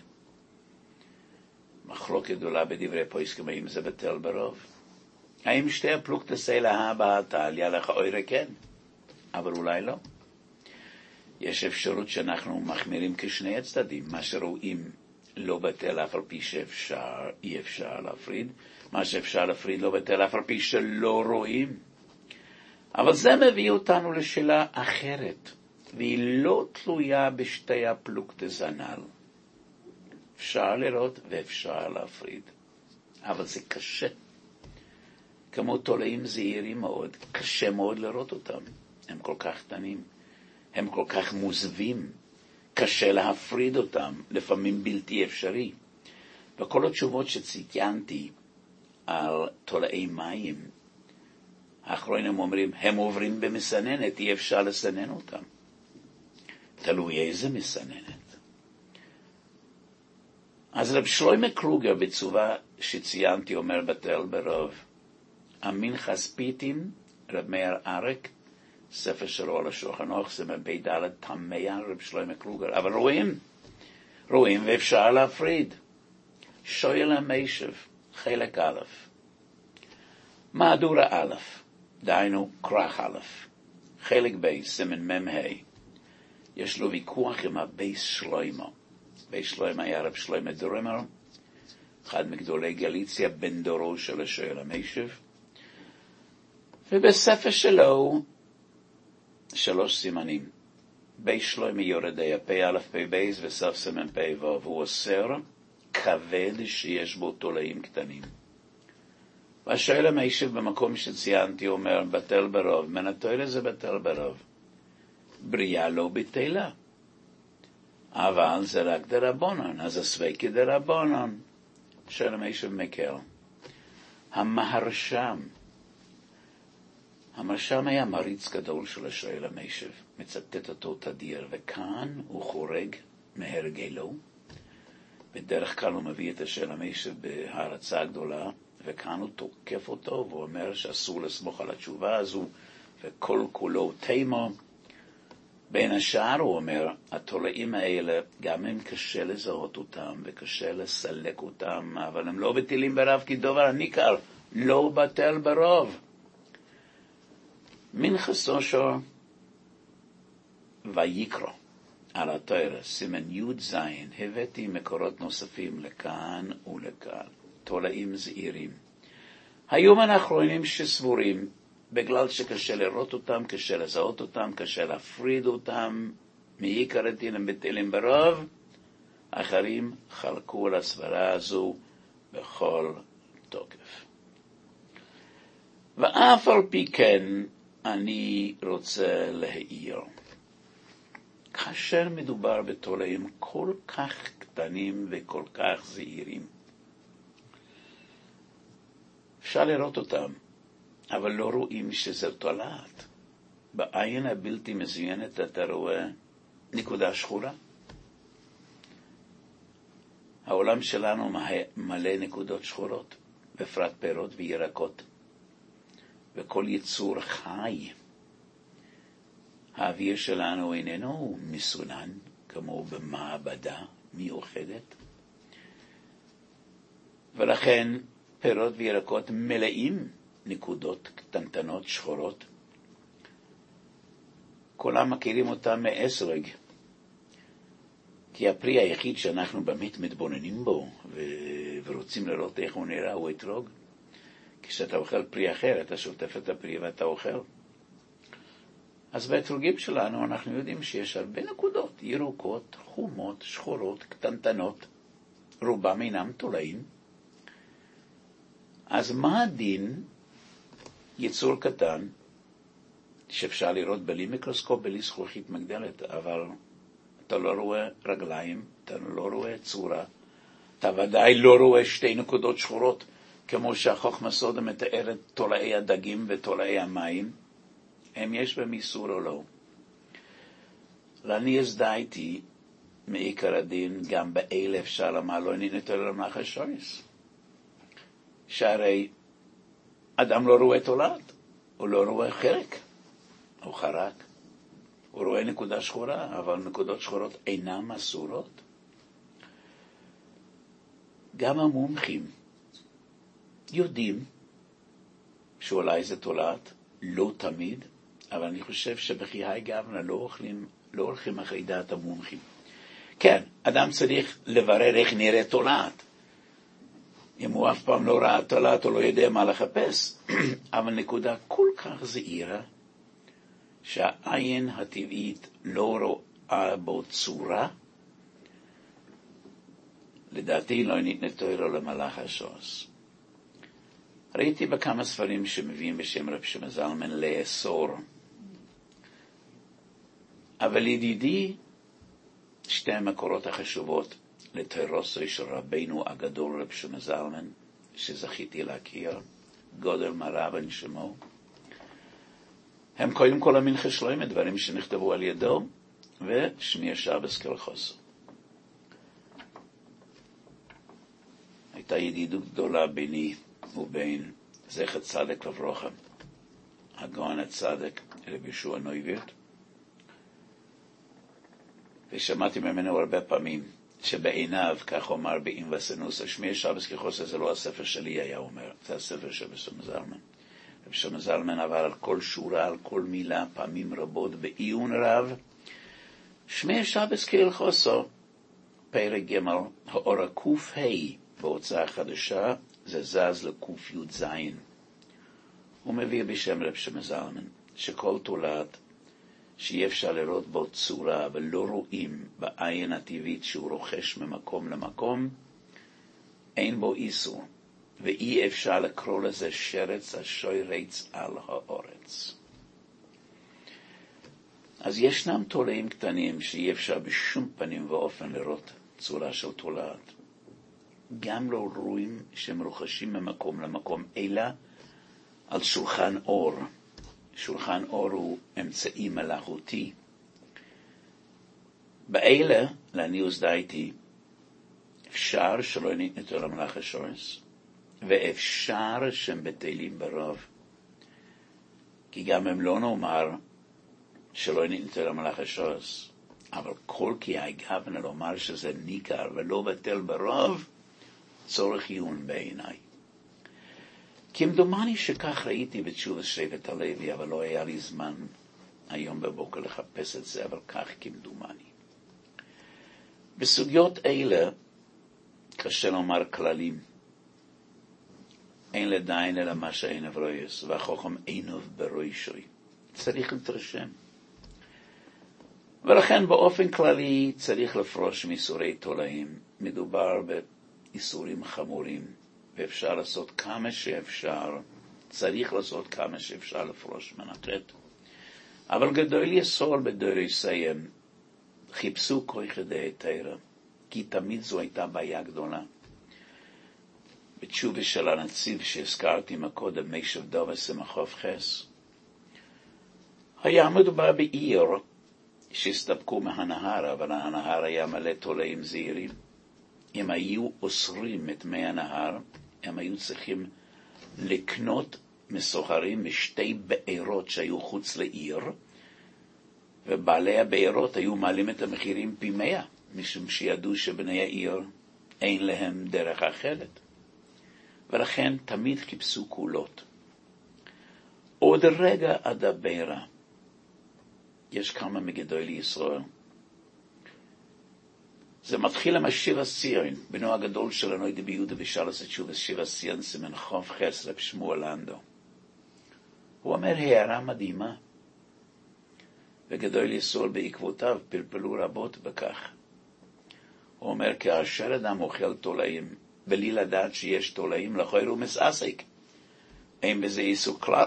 מחלוקת גדולה בדברי פוסקים, האם זה בטל ברוב? האם שתי הפלוגתא להבא תעליה לך אוירה? כן, אבל אולי לא. יש אפשרות שאנחנו מחמירים כשני הצדדים. מה שרואים לא בטל אף על פי שאפשר, אי אפשר להפריד. מה שאפשר להפריד לא בטל אף על פי שלא רואים. אבל זה מביא אותנו לשאלה אחרת, והיא לא תלויה בשתי הפלוגתא הנ"ל. אפשר לראות ואפשר להפריד, אבל זה קשה. כמו תולעים זעירים מאוד, קשה מאוד לראות אותם. הם כל כך קטנים, הם כל כך מוזבים, קשה להפריד אותם, לפעמים בלתי אפשרי. וכל התשובות שציינתי על תולעי מים, האחרונים אומרים, הם עוברים במסננת, אי אפשר לסנן אותם. תלוי איזה מסננת. אז רב שלמה קרוגר בתשובה שציינתי אומר בטל ברוב, המנחס פיתין, רב מאיר ארק, ספר שלו על השולחן ערוך, זה מבית ד' תמיה רב שלמה קרוגר. אבל רואים ואפשר להפריד. שויל המיישב, חלק א', מהדורה א', דהיינו כרך א', חלק ב', סימן מ"ה. יש לו ויכוח עם הבייס שלמה. בייס שלמה היה רב שלמה דרמר, אחד מגדולי גליציה, בן דורו של השואל המיישב. ובספר שלו 3 סימנים. בייס שלמה יורדיה, פ' א' פ' בייס וסף סימן פ' ו', הוא אוסר כבד שיש בו תולעים קטנים. והשואל המיישב במקום שציינתי אומר, בטל ברוב, מן התורה זה בטל ברוב. בריאה לא בטלה. אבל זה רק דרבנן, אז הספקי דרבנן. שואל המיישב מקל. המהרשם היה מריץ גדול של השואל המיישב, מצטט אותו תדיר, וכאן הוא חורג מהרגלו. בדרך כלל הוא מביא את השואל המיישב בהרצה גדולה, וכאן הוא תוקף אותו, והוא אומר שאסור לסמוך על התשובה הזו, וכל כולו תימו. בין השאר הוא אומר, התולעים האלה, גם אם קשה לזהות אותם, וקשה לסלק אותם, אבל הם לא בטלים ברב, כי דבר הניכר, לא בטל ברוב. מנחסו שור ויקרא על התורה, סימן י' ז', הבאתי מקורות נוספים לכאן ולכאן, תולעים זעירים. היום אנחנו רואים שסבורים, בגלל שקשה לראות אותם, קשה לזהות אותם, קשה להפריד אותם, מעיקר הדין הם בטלים ברוב, אחרים חלקו על הסברה הזו בכל תוקף. ואף על פי כן, אני רוצה להעיר. כאשר מדובר בתולעים כל כך קטנים וכל כך זעירים, אפשר לראות אותם, אבל לא רואים שזה תולעת. בעין הבלתי מזוינת אתה רואה נקודה שחורה. העולם שלנו מלא נקודות שחורות, בפרט פירות וירקות. וכל יצור חי, האוויר שלנו איננו מסונן, כמו במעבדה מיוחדת. ולכן פירות וירקות מלאים נקודות קטנטנות שחורות. כולם מכירים אותם מאסרוג, כי הפרי היחיד שאנחנו באמת מתבוננים בו ורוצים לראות איך הוא נראה הוא אתרוג. כשאתה אוכל פרי אחר, אתה שוטף את הפרי ואתה אוכל. אז באתרוגים שלנו אנחנו יודעים שיש הרבה נקודות, ירוקות, חומות, שחורות, קטנטנות, רובם אינם תולעים. אז מה הדין יצור קטן שאפשר לראות בלי מיקרוסקופ, בלי זכוכית מגדלת, אבל אתה לא רואה רגליים, אתה לא רואה צורה, אתה ודאי לא רואה שתי נקודות שחורות, כמו שהחוכמה סודה מתארת תולעי הדגים ותולעי המים, הם יש בהם איסור או לא. אני הזדהיתי מעיקר הדין, גם באלה אפשר לומר לא נינתו למלאך השויס. שהרי אדם לא רואה תולעת, הוא לא רואה חרק, הוא חרק. הוא רואה נקודה שחורה, אבל נקודות שחורות אינן אסורות. גם המומחים יודעים שאולי זה תולעת, לא תמיד, אבל אני חושב שבחיי גבנה לא הולכים אחרי דעת המומחים. כן, אדם צריך לברר איך נראה תולעת. אם הוא אף פעם לא ראה תולעת, הוא לא יודע מה לחפש. אבל נקודה כל כך זהירה, שהעין הטבעית לא רואה בו צורה, לדעתי לא נתנתו לו למלאך השוס. ראיתי בכמה ספרים שמביאים בשם רב שמעון זלמן לאסור. אבל ידידי, שתי המקורות החשובות לתירוסו של רבינו הגדול רב שמעון זלמן, שזכיתי להכיר, גודל מרב בן שמו, הם קודם כל המנחה שלוים, דברים שנכתבו על ידו, ושמיר שבס כלחוסו. הייתה ידידות גדולה ביני ובין זכר צדק לברוכה, הגאון הצדק רבי יהושע נויבירט, ושמעתי ממנו הרבה פעמים, שבעיניו, כך אומר באם וסנוס, שמיר שבס כלחוסו זה לא הספר שלי, היה אומר, זה הספר של רבי שמעון זלמן. רבי שמעון זלמן עבר על כל שורה, על כל מילה, פעמים רבות, בעיון רב. שמיר שבס כהלכוסו, פרק ג' האור הקוף ה' בהוצאה חדשה, זה זז לקוף י' זין. הוא מביא בשם רבי שמעון זלמן, שכל תולעת שאי אפשר לראות בו צורה, ולא רואים בעין הטבעית שהוא רוכש ממקום למקום, אין בו איסור. ואי אפשר לקרוא לזה שרץ השוירץ על האורץ. אז ישנם תולעים קטנים שאי אפשר בשום פנים ואופן לראות צורה של תולעת. גם לא רואים שהם רוכשים ממקום למקום, אלא על שולחן אור. שולחן אור הוא אמצעי מלאכותי. באלה, לעניות דעתי, אפשר שלא נתנתו למלאך השויס, ואפשר שהם בטלים ברוב. כי גם הם לא נאמר שלא נתנתו למלאך השויס, אבל כל כי הגוונה לומר שזה ניכר ולא בטל ברוב, צורך עיון בעיניי. כמדומני שכך ראיתי בתשובת שבט הלוי, אבל לא היה לי זמן היום בבוקר לחפש את זה, אבל כך כמדומני. בסוגיות אלה קשה לומר כללים. אין לדיין אלא מה שאין אברויס, והחוכם אינוב ברוישוי. צריך להתרשם. ולכן באופן כללי צריך לפרוש מאיסורי תולעים. מדובר באיסורים חמורים, ואפשר לעשות כמה שאפשר, צריך לעשות כמה שאפשר לפרוש מנחת. אבל גדול יסור בדורי סיים, חיפשו כוח ידי תירה, כי תמיד זו הייתה בעיה גדולה. בתשובה של הנציב שהזכרתי מקודם, מישב דובה סמכוב חס, היה מדובר בעיר שהסתפקו מהנהר, אבל הנהר היה מלא תולעים זהירים. אם היו אוסרים את מי הנהר, הם היו צריכים לקנות מסוחרים משתי בארות שהיו חוץ לעיר, ובעלי הבארות היו מעלים את המחירים פי 100, משום שידעו שבני העיר אין להם דרך אחרת. ולכן תמיד חיפשו קולות. עוד רגע עד הבארה. יש כמה מגדולי ישראל. זה מתחיל עם השיבה ציון, בנו הגדול שלנו, ידי ביהודה ושלוש התשובה, שיבה ציון, סימן חוף חס, רב שמואל לנדו. הוא אומר הערה מדהימה, וגדול ישראל בעקבותיו פלפלו רבות בכך. הוא אומר, כאשר אדם אוכל תולעים, בלי לדעת שיש תולעים, לכאורה הוא מסעסק. אין בזה עיסוק כלל.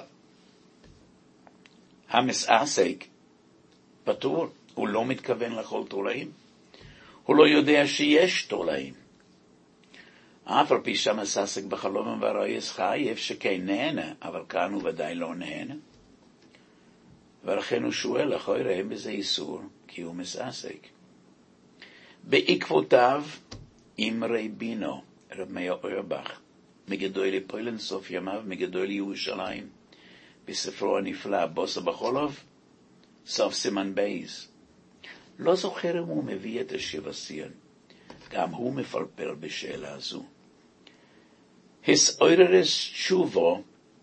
המסעסק פטור, הוא לא מתכוון לאכול תולעים. הוא לא יודע שיש תולעים. אף על פי שהמסעסק בחלום והרעיס חייב שכן נהנה, אבל כאן הוא ודאי לא נהנה. ולכן הוא שואל, לכאורה אין בזה איסור, כי הוא מסעסק. בעקבותיו אמרי בינו, רב מאיר אוירבך, מגדולי פוילן סוף ימיו, מגדולי ירושלים, בספרו הנפלא, בוסה בחולוב, סוף סימן בייז. לא זוכר אם הוא מביא את השיבה ציון, גם הוא מפלפל בשאלה הזו. הסעוררס תשובו,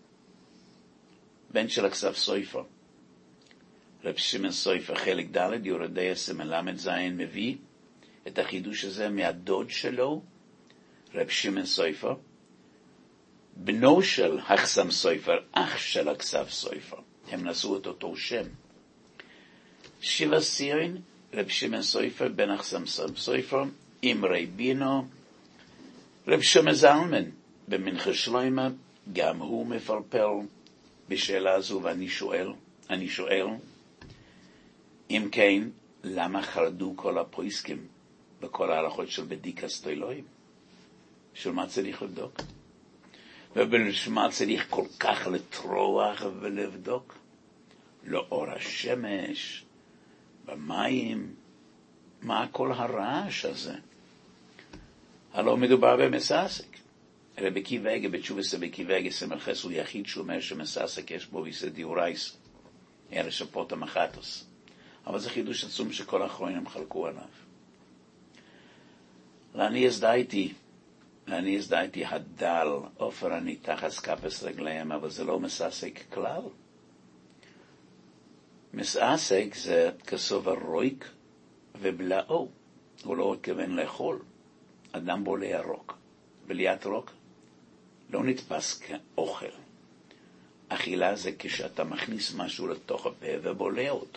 בן של הכסף סויפר, רב שמעון סויפר, חלק ד' יורדי סימן למד זין, מביא את החידוש הזה מהדוד שלו, רב שמעון סויפר, בנו של החסם סויפר, אח של הכסף סויפר. הם נשאו את אותו שם. שיבה ציון, רב שמעון סויפר, בן החסם סויפר, אמרי בינו, רב שמעון זלמן, במנחה שלמה, גם הוא מפלפל בשאלה הזו, ואני שואל, אם כן, למה חרדו כל הפויסקים בכל ההלכות של בדיקס תולעים? של מה צריך לבדוק? ובשמה צריך כל כך לטרוח ולבדוק? לאור השמש, במים, מה כל הרעש הזה? הלא מדובר במסעסק. רבי עקיבא אגה, בתשובס רבי עקיבא אגה סמ"ח, הוא יחיד שאומר שמסעסק יש בו ויסא דיורייס, אלה שפות המחתוס. אבל זה חידוש עצום שכל האחרונים חלקו עליו. לאני הזדהיתי הדל, אופר אני תחת כפס רגליהם, אבל זה לא מסעסק כלל. מסעסק זה כסוב הרויק ובלעו. הוא לא מתכוון לאכול. אדם בולע רוק. בליעת רוק לא נתפס כאוכל. אכילה זה כשאתה מכניס משהו לתוך הפה ובולע אותו.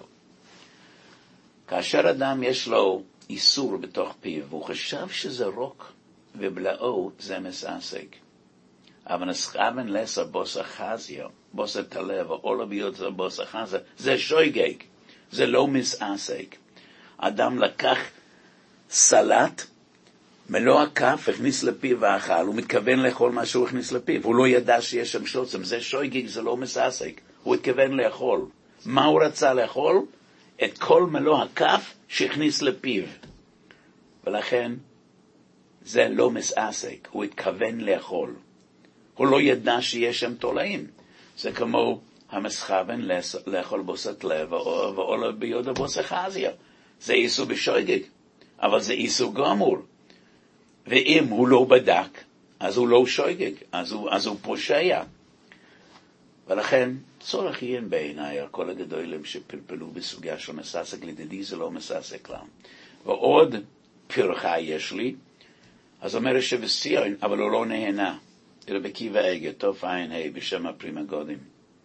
כאשר אדם יש לו איסור בתוך פיו, והוא חשב שזה רוק ובלעו, זה מסעסק. אבל נסחבן לסה בוסה חזיה, בוסה תלב, או לא ביות זה בוסה חזיה, זה שויגג, זה לא מסעסק. אדם לקח סלט, מלוא הכף, הכניס לפיו ואכל, הוא מתכוון לאכול מה שהוא הכניס לפיו, הוא לא ידע שיש שם שוצם, זה שויגג, זה לא מסעסק, הוא התכוון לאכול. מה הוא רצה לאכול? את כל מלוא הכף שהכניס לפיו. ולכן זה לא מסעסק, הוא התכוון לאכול. הוא לא ידע שיש שם תולעים. זה כמו המסחבן לאכול בוסת לב או ביודה בוסה חזיה. זה איסור בשויגג, אבל זה איסור גמור. ואם הוא לא בדק, אז הוא לא שויגג, אז הוא פושע. ולכן צורך יין בעיניי על כל הגדולים שפלפלו בסוגיה של מסעסק, לדדי זה לא מסעסק להם. ועוד פרחה יש לי, אז אומר שבציון, אבל הוא לא נהנה. רבי עקיבא אגה, תוף עין ה' בשם הפרימה גודים.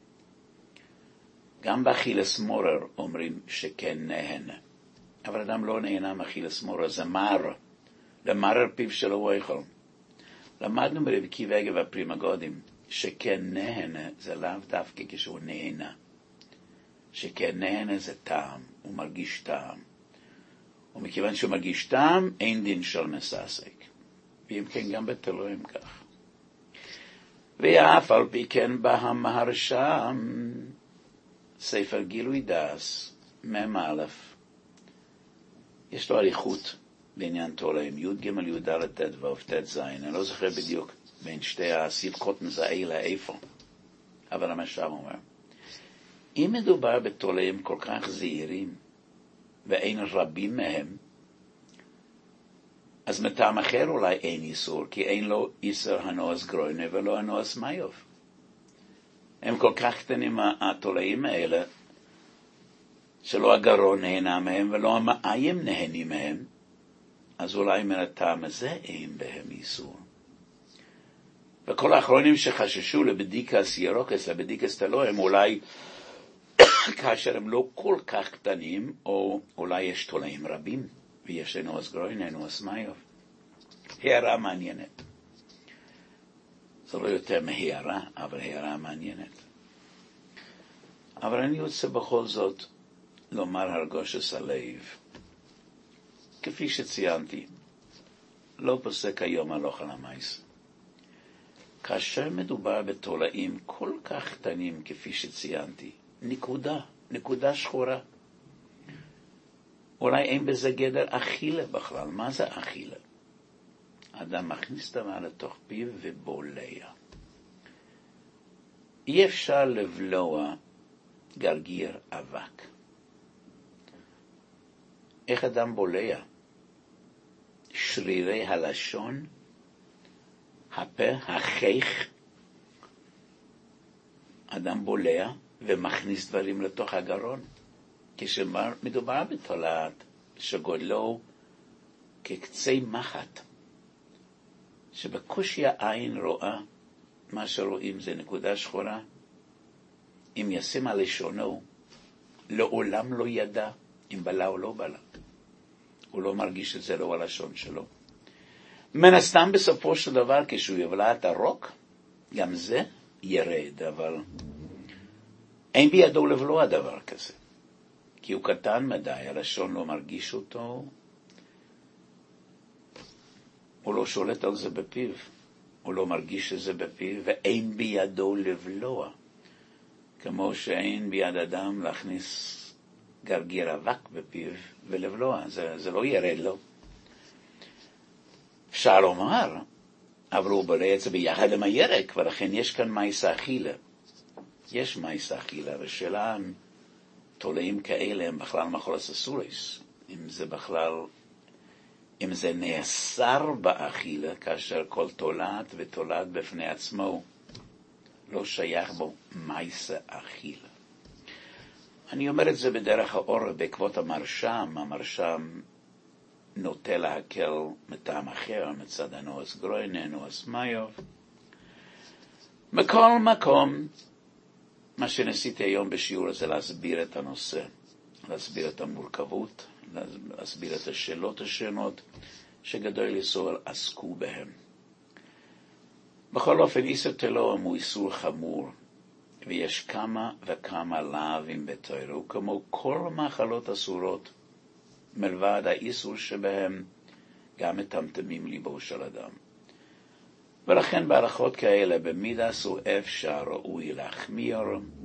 גם באכילס מורר אומרים שכן נהנה. אבל אדם לא נהנה מאכילס מורר, זה מר. למרר פיו שלו הוא יכול. למדנו ברבי עקיבא אגה והפרימה גודים, שכן נהנה זה לאו דווקא כשהוא נהנה. שכן נהנה זה טעם, הוא מרגיש טעם. ומכיוון שהוא מרגיש טעם, אין דין של מסעסק. ואם כן גם בתלויים כך. ואף על פי כן בא המהרש"ם, ספר גילוי דעת, מ"א. יש לו אריכות בעניין תולעים, י' ג' י' ד' ט' ו' ט' ז'. אני לא זוכר בדיוק בין שתי הספקות מזהה לאיפה. אבל המשל אומר, אם מדובר בתולעים כל כך זהירים, ואין רבים מהם, אז מטעם אחר אולי אין איסור, כי אין לו איסר הנועס גרוינה ולא הנועס מיוב. הם כל כך קטנים התולעים האלה, שלא הגרון נהנה מהם ולא המעיים נהנים מהם, אז אולי מן הטעם הזה אין בהם איסור. וכל האחרונים שחששו לבדיקס ירוקס, לבדיקס תלויים, אולי כאשר הם לא כל כך קטנים, או אולי יש תולעים רבים, ויש נועס גרוינה, נועס מיוב. הערה מעניינת. זה לא יותר מהערה, אבל הערה מעניינת. אבל אני רוצה בכל זאת לומר הרגושת הלב. כפי שציינתי, לא פוסק היום הלוך על המייס. כאשר מדובר בתולעים כל כך קטנים כפי שציינתי, נקודה שחורה. אולי אין בזה גדר אכילה בכלל. מה זה אכילה? אדם מכניס דבר לתוך פיו ובולע. אי אפשר לבלוע גרגיר אבק. איך אדם בולע? שרירי הלשון, הפה, החייך. אדם בולע ומכניס דברים לתוך הגרון. כשמדובר בתולעת שגודלו כקצי מחט, שבקושי העין רואה, מה שרואים זה נקודה שחורה. אם ישים על לשונו, לעולם לא ידע אם בלה או לא בלה. הוא לא מרגיש את זה לא על לשון שלו. מן הסתם בסופו של דבר, כשהוא יבלע את הרוק, גם זה ירד, אבל אין בידו לבלוע דבר כזה. כי הוא קטן מדי, הלשון לא מרגיש אותו, הוא לא שולט על זה בפיו, הוא לא מרגיש את זה בפיו, ואין בידו לבלוע. כמו שאין ביד אדם להכניס גרגיר אבק בפיו ולבלוע, זה לא ירד לו. אפשר לומר, אבל הוא בולע את זה ביחד עם הירק, ולכן יש כאן מייס אכילה. יש מייס אכילה, ושאלה תולעים כאלה הם בכלל מחולת אסוריס. אם זה נאסר באכילה, כאשר כל תולעת ותולעת בפני עצמו, לא שייך בו מייס אכילה. אני אומר את זה בדרך האור בעקבות המרשם נוטה להקל מטעם אחר, מצד הנועס גרוינה, נועס מיוב. מכל מקום, מה שניסיתי היום בשיעור הזה להסביר את הנושא, להסביר את המורכבות, להסביר את השאלות השונות שגדול ישראל עסקו בהם. בכל אופן, איסור תלויים הוא איסור חמור, ויש כמה וכמה לאווים בתורה, כמו כל מחלות אסורות, מלבד האיסור שבהם גם מטמטמים ליבו של אדם. ולכן בהלכות כאלה במידה סו אפשר ראוי להחמיר,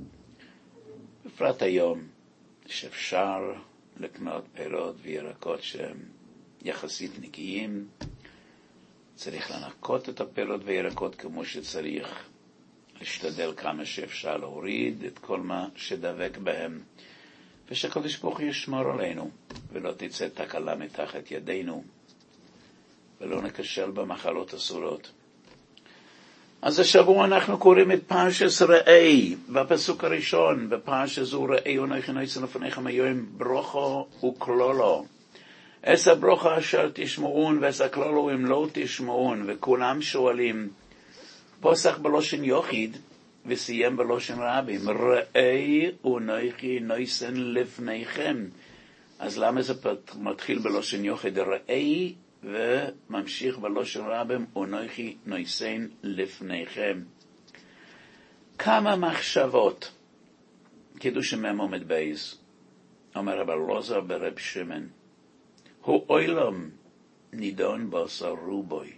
בפרט היום שאפשר לקנות פירות וירקות שהם יחסית נקיים, צריך לנקות את הפירות וירקות כמו שצריך, להשתדל כמה שאפשר להוריד את כל מה שדבק בהם, ושקדוש ברוך הוא ישמור עלינו, ולא תצא תקלה מתחת ידינו, ולא נכשל במחלות אסורות. אז השבוע אנחנו קוראים את פרשת ראה, בפסוק הראשון, בפרשת זו ראה אנוכי נוצר לפניכם היום ברוכו וכלולו. אס הברוכו אשר תשמעון ואס הכלולו אם לא תשמעון, וכולם שואלים, פוסח בלושן יוחיד וסיים בלושן רבים, ראה אנוכי נוצר לפניכם. אז למה זה מתחיל בלושן יוחיד? ראה וממשיך בלושן רבים, אנוכי נוצר לפניכם. כמה מחשבות. קידוש מ' עמוד בייס, אומר רב אלעזר ברב שמעון, הוא עולם נידון בשר רובוי.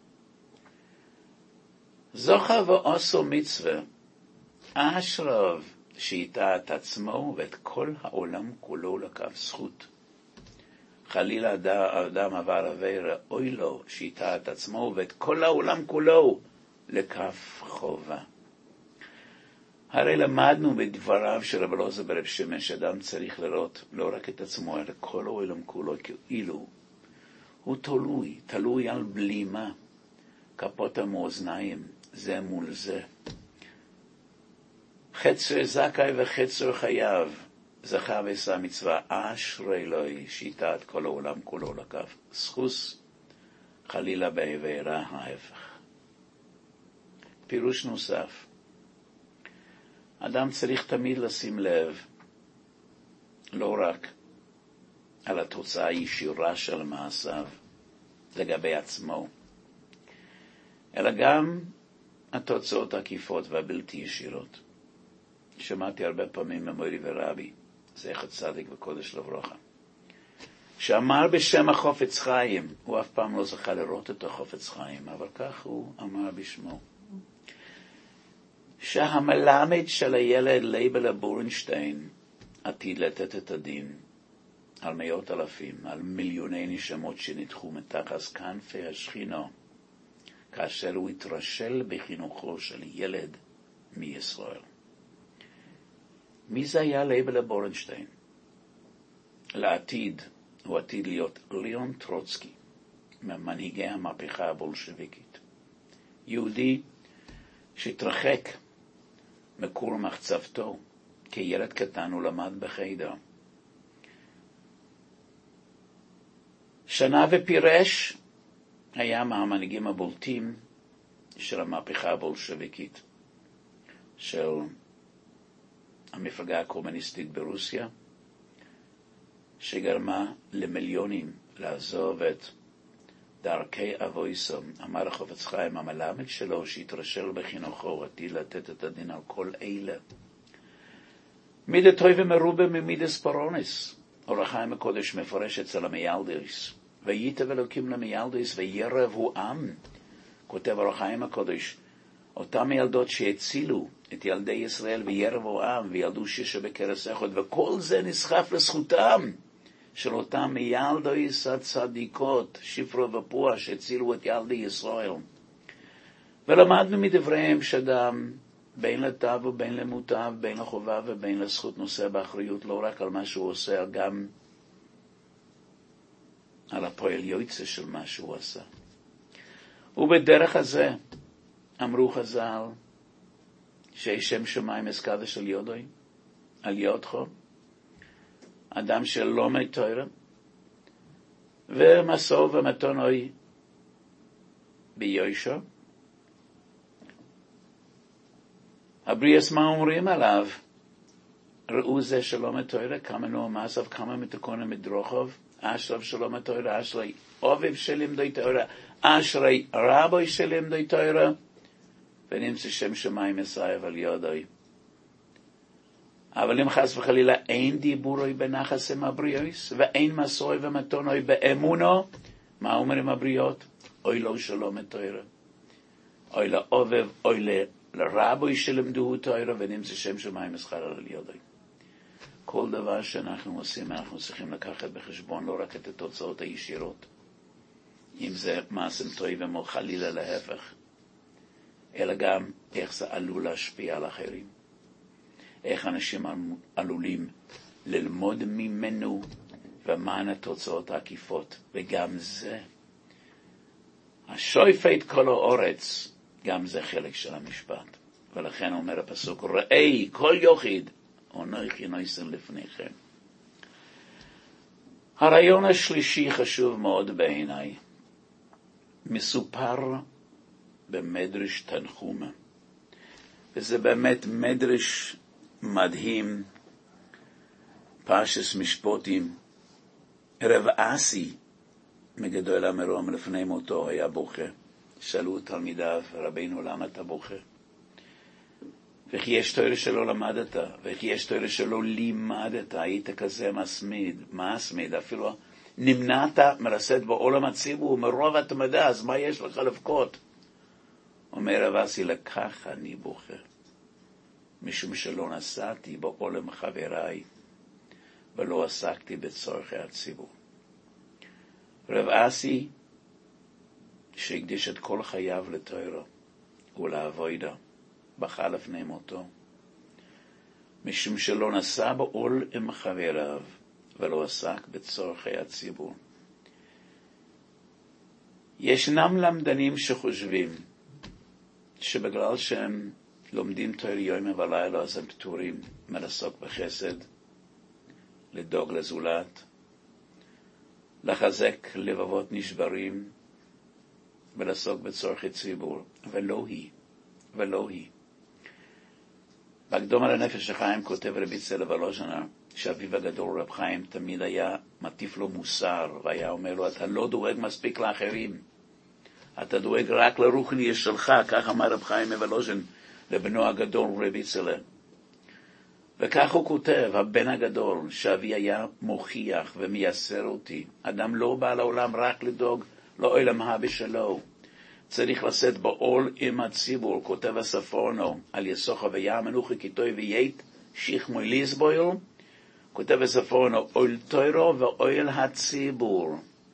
זוכה ועשו מצווה, אשריו שיטע את עצמו ואת כל העולם כולו לכף זכות. חלילה אדם עבר עבירה, אוי לו שיטע את עצמו ואת כל העולם כולו לכף חובה. הרי למדנו בדבריו של רב אלעזר ברב שמעון שאדם צריך לראות לא רק את עצמו, אלא כל העולם כולו, כאילו הוא תלוי על בלימה, כפות המאזניים, זה מול זה. חצר זכאי וחצר חייב, זכה ועשה מצווה, אשרי אלוהי שיטה את כל העולם כולו לקו. סחוס חלילה בעבירה ההפך. פירוש נוסף, אדם צריך תמיד לשים לב לא רק על התוצאה הישירה של מעשיו לגבי עצמו, אלא גם התוצאות העקיפות והבלתי ישירות. שמעתי הרבה פעמים ממורי ורבי, זכר צדיק וקודש לברכה, שאמר בשם החופץ חיים, הוא אף פעם לא זכה לראות את החופץ חיים, אבל כך הוא אמר בשמו, שהמלמד של הילד לייבל בורנשטיין עתיד לתת את הדין על מאות אלפים, על מיליוני נשמות שנדחו מתחת כנפי השכינה, כאשר הוא התרשל בחינוכו של ילד מישראל. מי זה היה לייבל בורנשטיין? לעתיד, הוא עתיד להיות ליאון טרוצקי, ממנהיגי המהפכה הבולשביקית. יהודי שהתרחק מקור מחצבתו, כילד קטן הוא למד בחיידר. שנה ופירש, היה מהמנהיגים הבולטים של המהפכה הבולשביקית, של המפלגה הקומוניסטית ברוסיה, שגרמה למיליונים לעזוב את דרכי אבויסם. אמר החופץ חיים, המלמד שלו שהתרשל בחינוכו עתיד לתת את הדין על כל אלה. מידה טויבה מרובה ממידס פרונס. אור החיים הקודש מפרש אצל המיילדס, וייטב אלוקים למיילדס וירב הוא עם. כותב אור החיים הקודש, אותם ילדות שהצילו את ילדי ישראל וירבו עם וילדו שישה בקרס אחד, וכל זה נסחף לזכותם של אותם ילדויס הצדיקות, שפרו ופוע, שהצילו את ילדי ישראל. ולמדנו מדבריהם שאדם בין לטב ובין למוטב, בין לחובה ובין לזכות, נושא באחריות לא רק על מה שהוא עושה, גם על הפועל יוצא של מה שהוא עשה. ובדרך הזה אמרו חז"ל, שם שמיים אסקדה של יודוי, על יודך, אדם של לומד תורה, ומסור ומתונוי ביושע. הבריאס מה אומרים עליו? ראו זה שלומד תורה, כמה נועמסיו, כמה מתקונם מדרוכוב, אשריו שלומד תורה, אשרי אוהב שלימדי תורה, אשרי רבי שלימדי תורה, ונמצא שם שמיים אסייב על יודוי. אבל אם חס וחלילה אין דיבורוי בנחס עם הבריאוס, ואין מסוי ומתונוי באמונו, מה אומרים הבריות? אוי לא שלום את תורה, אוי לאובב, אוי לרבוי שלמדו תורה, ונמצא שם שמיים אסייב על יודוי. כל דבר שאנחנו עושים, אנחנו צריכים לקחת בחשבון לא רק את התוצאות הישירות, אם זה מעשים טובים או חלילה להפך, אלא גם איך זה עלול להשפיע על אחרים. איך אנשים עלולים ללמוד ממנו, ומהן התוצאות העקיפות. וגם זה, השופט כל האורץ, גם זה חלק של המשפט. ולכן אומר הפסוק, ראי כל יוחיד, אנוכי נויסן לפניכם. הרעיון השלישי חשוב מאוד בעיניי. מסופר במדרש תנחומה. וזה באמת מדרש מדהים, פרשס משפוטים. רב אסי מגדול המרום לפני מותו היה בוכה. שאלו תלמידיו, רבינו, למה אתה בוכה? וכי יש תורה שלא למדת, וכי יש תורה שלא לימדת, היית כזה מסמיד, אפילו נמנעת מלשאת בעולם הציבור מרוב התמדה, אז מה יש לך לבכות? אומר רב אסי, לכך אני בוכה, משום שלא נסעתי בעולם חבריי, ולא עסקתי בצורכי הציבור. רב אסי, שהקדיש את כל חייו לתורה ולעבודה, בכה לפני מותו, משום שלא נשא בעול עם חבריו, ולא עסק בצורכי הציבור. ישנם למדנים שחושבים שבגלל שהם לומדים תורה יום ולילה, אז הם פטורים מלעסוק בחסד, לדאוג לזולת, לחזק לבבות נשברים, ולעסוק בצורכי ציבור. ולא היא. בהקדום על הנפש החיים כותב רבי צלע וולוז'נר, שאביו הגדול רב חיים תמיד היה מטיף לו מוסר, והיה אומר לו, אתה לא דואג מספיק לאחרים, אתה דואג רק לרוחני שלך, כך אמר רב חיים מוולוז'ין לבנו הגדול רבי צלע. וכך הוא כותב, הבן הגדול, שאבי היה מוכיח ומייסר אותי, אדם לא בא לעולם רק לדאוג לעולם הבא שלו, צריך לשאת בעול עם הציבור. כותב הספורנו על יסוך ויה מנוחי כיתוי וית שיחמוי ליסבויל, כותב הספורנו אויל תוירו ואויל הציבור.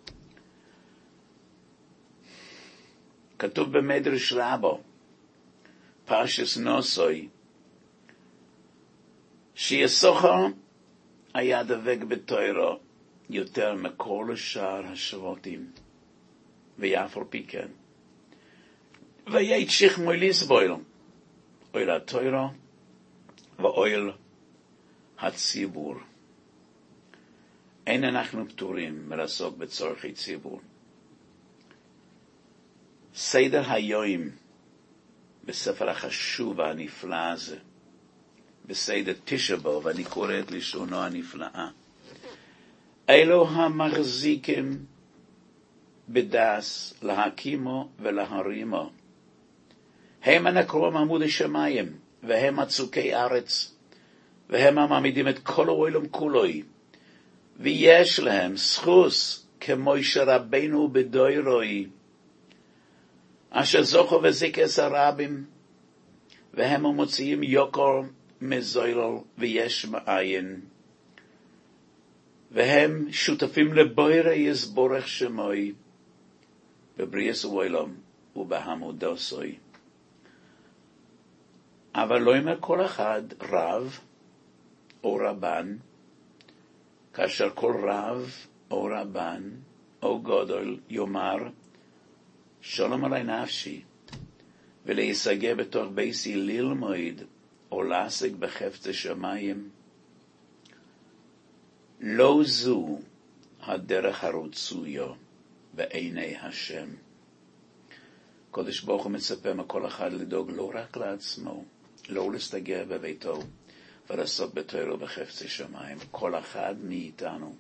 כתוב במדרש רבו פרשס נוסוי שיסוך היה דבק בתוירו יותר מכל שאר השבטים, ואף על פי כן ויית שיחמוי ליסבויל, אויל התוירו ואויל הציבור. אין אנחנו פטורים מלעסוק בצורכי ציבור. סדר היום בספר החשוב והנפלא הזה, בסדר תשע באב, ואני קורא את לשונו הנפלאה, אלו המחזיקים בדס להקימו ולהרימו, הם הנקרום עמוד השמיים, והם הצוקי ארץ, והם המעמידים את כל העולם כולוי, ויש להם זכוס כמו שרבנו בדוירוי, אשר זוכו וזיקס הרבים, והם המוציאים יוקר מזוילל ויש מאין, והם שותפים לבוירה יסבורך שמוי, בבריאס העולם ובהמודוסוי. אבל לא אומר כל אחד רב או רבן, כאשר כל רב או רבן או גדול יאמר שלום עלי נפשי, ולהיסגר בתוך ביסי ללמוד או לעסק בחפץ השמיים, לא זו הדרך הרצויה בעיני השם. קודש ברוך הוא מצפה מכל אחד לדאוג לא רק לעצמו, לא להסתגר בביתו ולעסוק בתורה ובחפץ השמיים. כל אחד מאיתנו,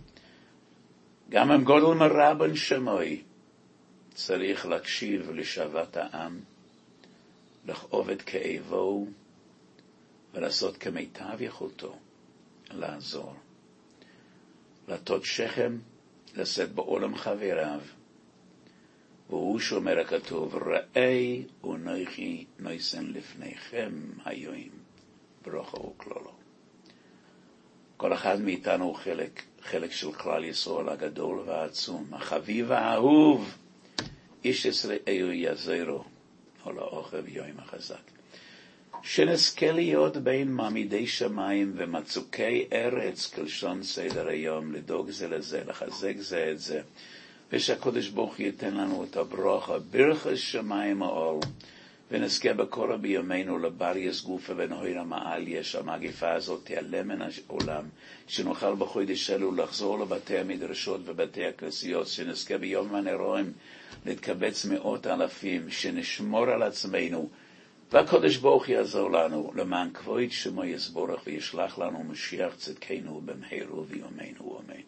גם אם גדול מרבן שמוי, צריך להקשיב לשבת העם, לכאוב את כאבו ולעשות כמיטב יכולתו לעזור, להטות שכם, לשאת בעולם חבריו. והוא שומר הכתוב, ראי ונויכי נויסן לפניכם היום, ברכה וכלולו. כל אחד מאיתנו הוא חלק של כלל ישראל הגדול והעצום, החביב האהוב, איש ישראל יזרו, או לאוכב יום החזק. שנזכה להיות בין מעמידי שמיים ומצוקי ארץ, כלשון סדר היום, לדאוג זה לזה, לחזק זה את זה, ושהקודש ברוך ייתן לנו את הברכה, ברכס שמיים העול, ונזכה בקורא בימינו לבריאס גופה ונהוירה מעליה, שהמגיפה הזאת תיעלם מן העולם, שנוכל בחודש אלו לחזור לבתי המדרשות ובתי הכנסיות, שנזכה ביום הנרואים להתקבץ מאות אלפים, שנשמור על עצמנו, והקודש ברוך יעזור לנו, למען כבוד שמו יסבורך וישלח לנו משיח צדקנו במהרו בימינו, אמן.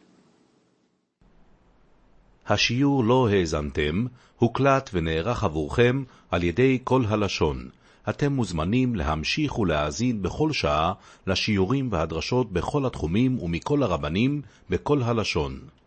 השיעור לא האזנתם, הוקלט ונערך עבורכם על ידי כל הלשון. אתם מוזמנים להמשיך ולהאזין בכל שעה לשיעורים והדרשות בכל התחומים ומכל הרבנים בכל הלשון.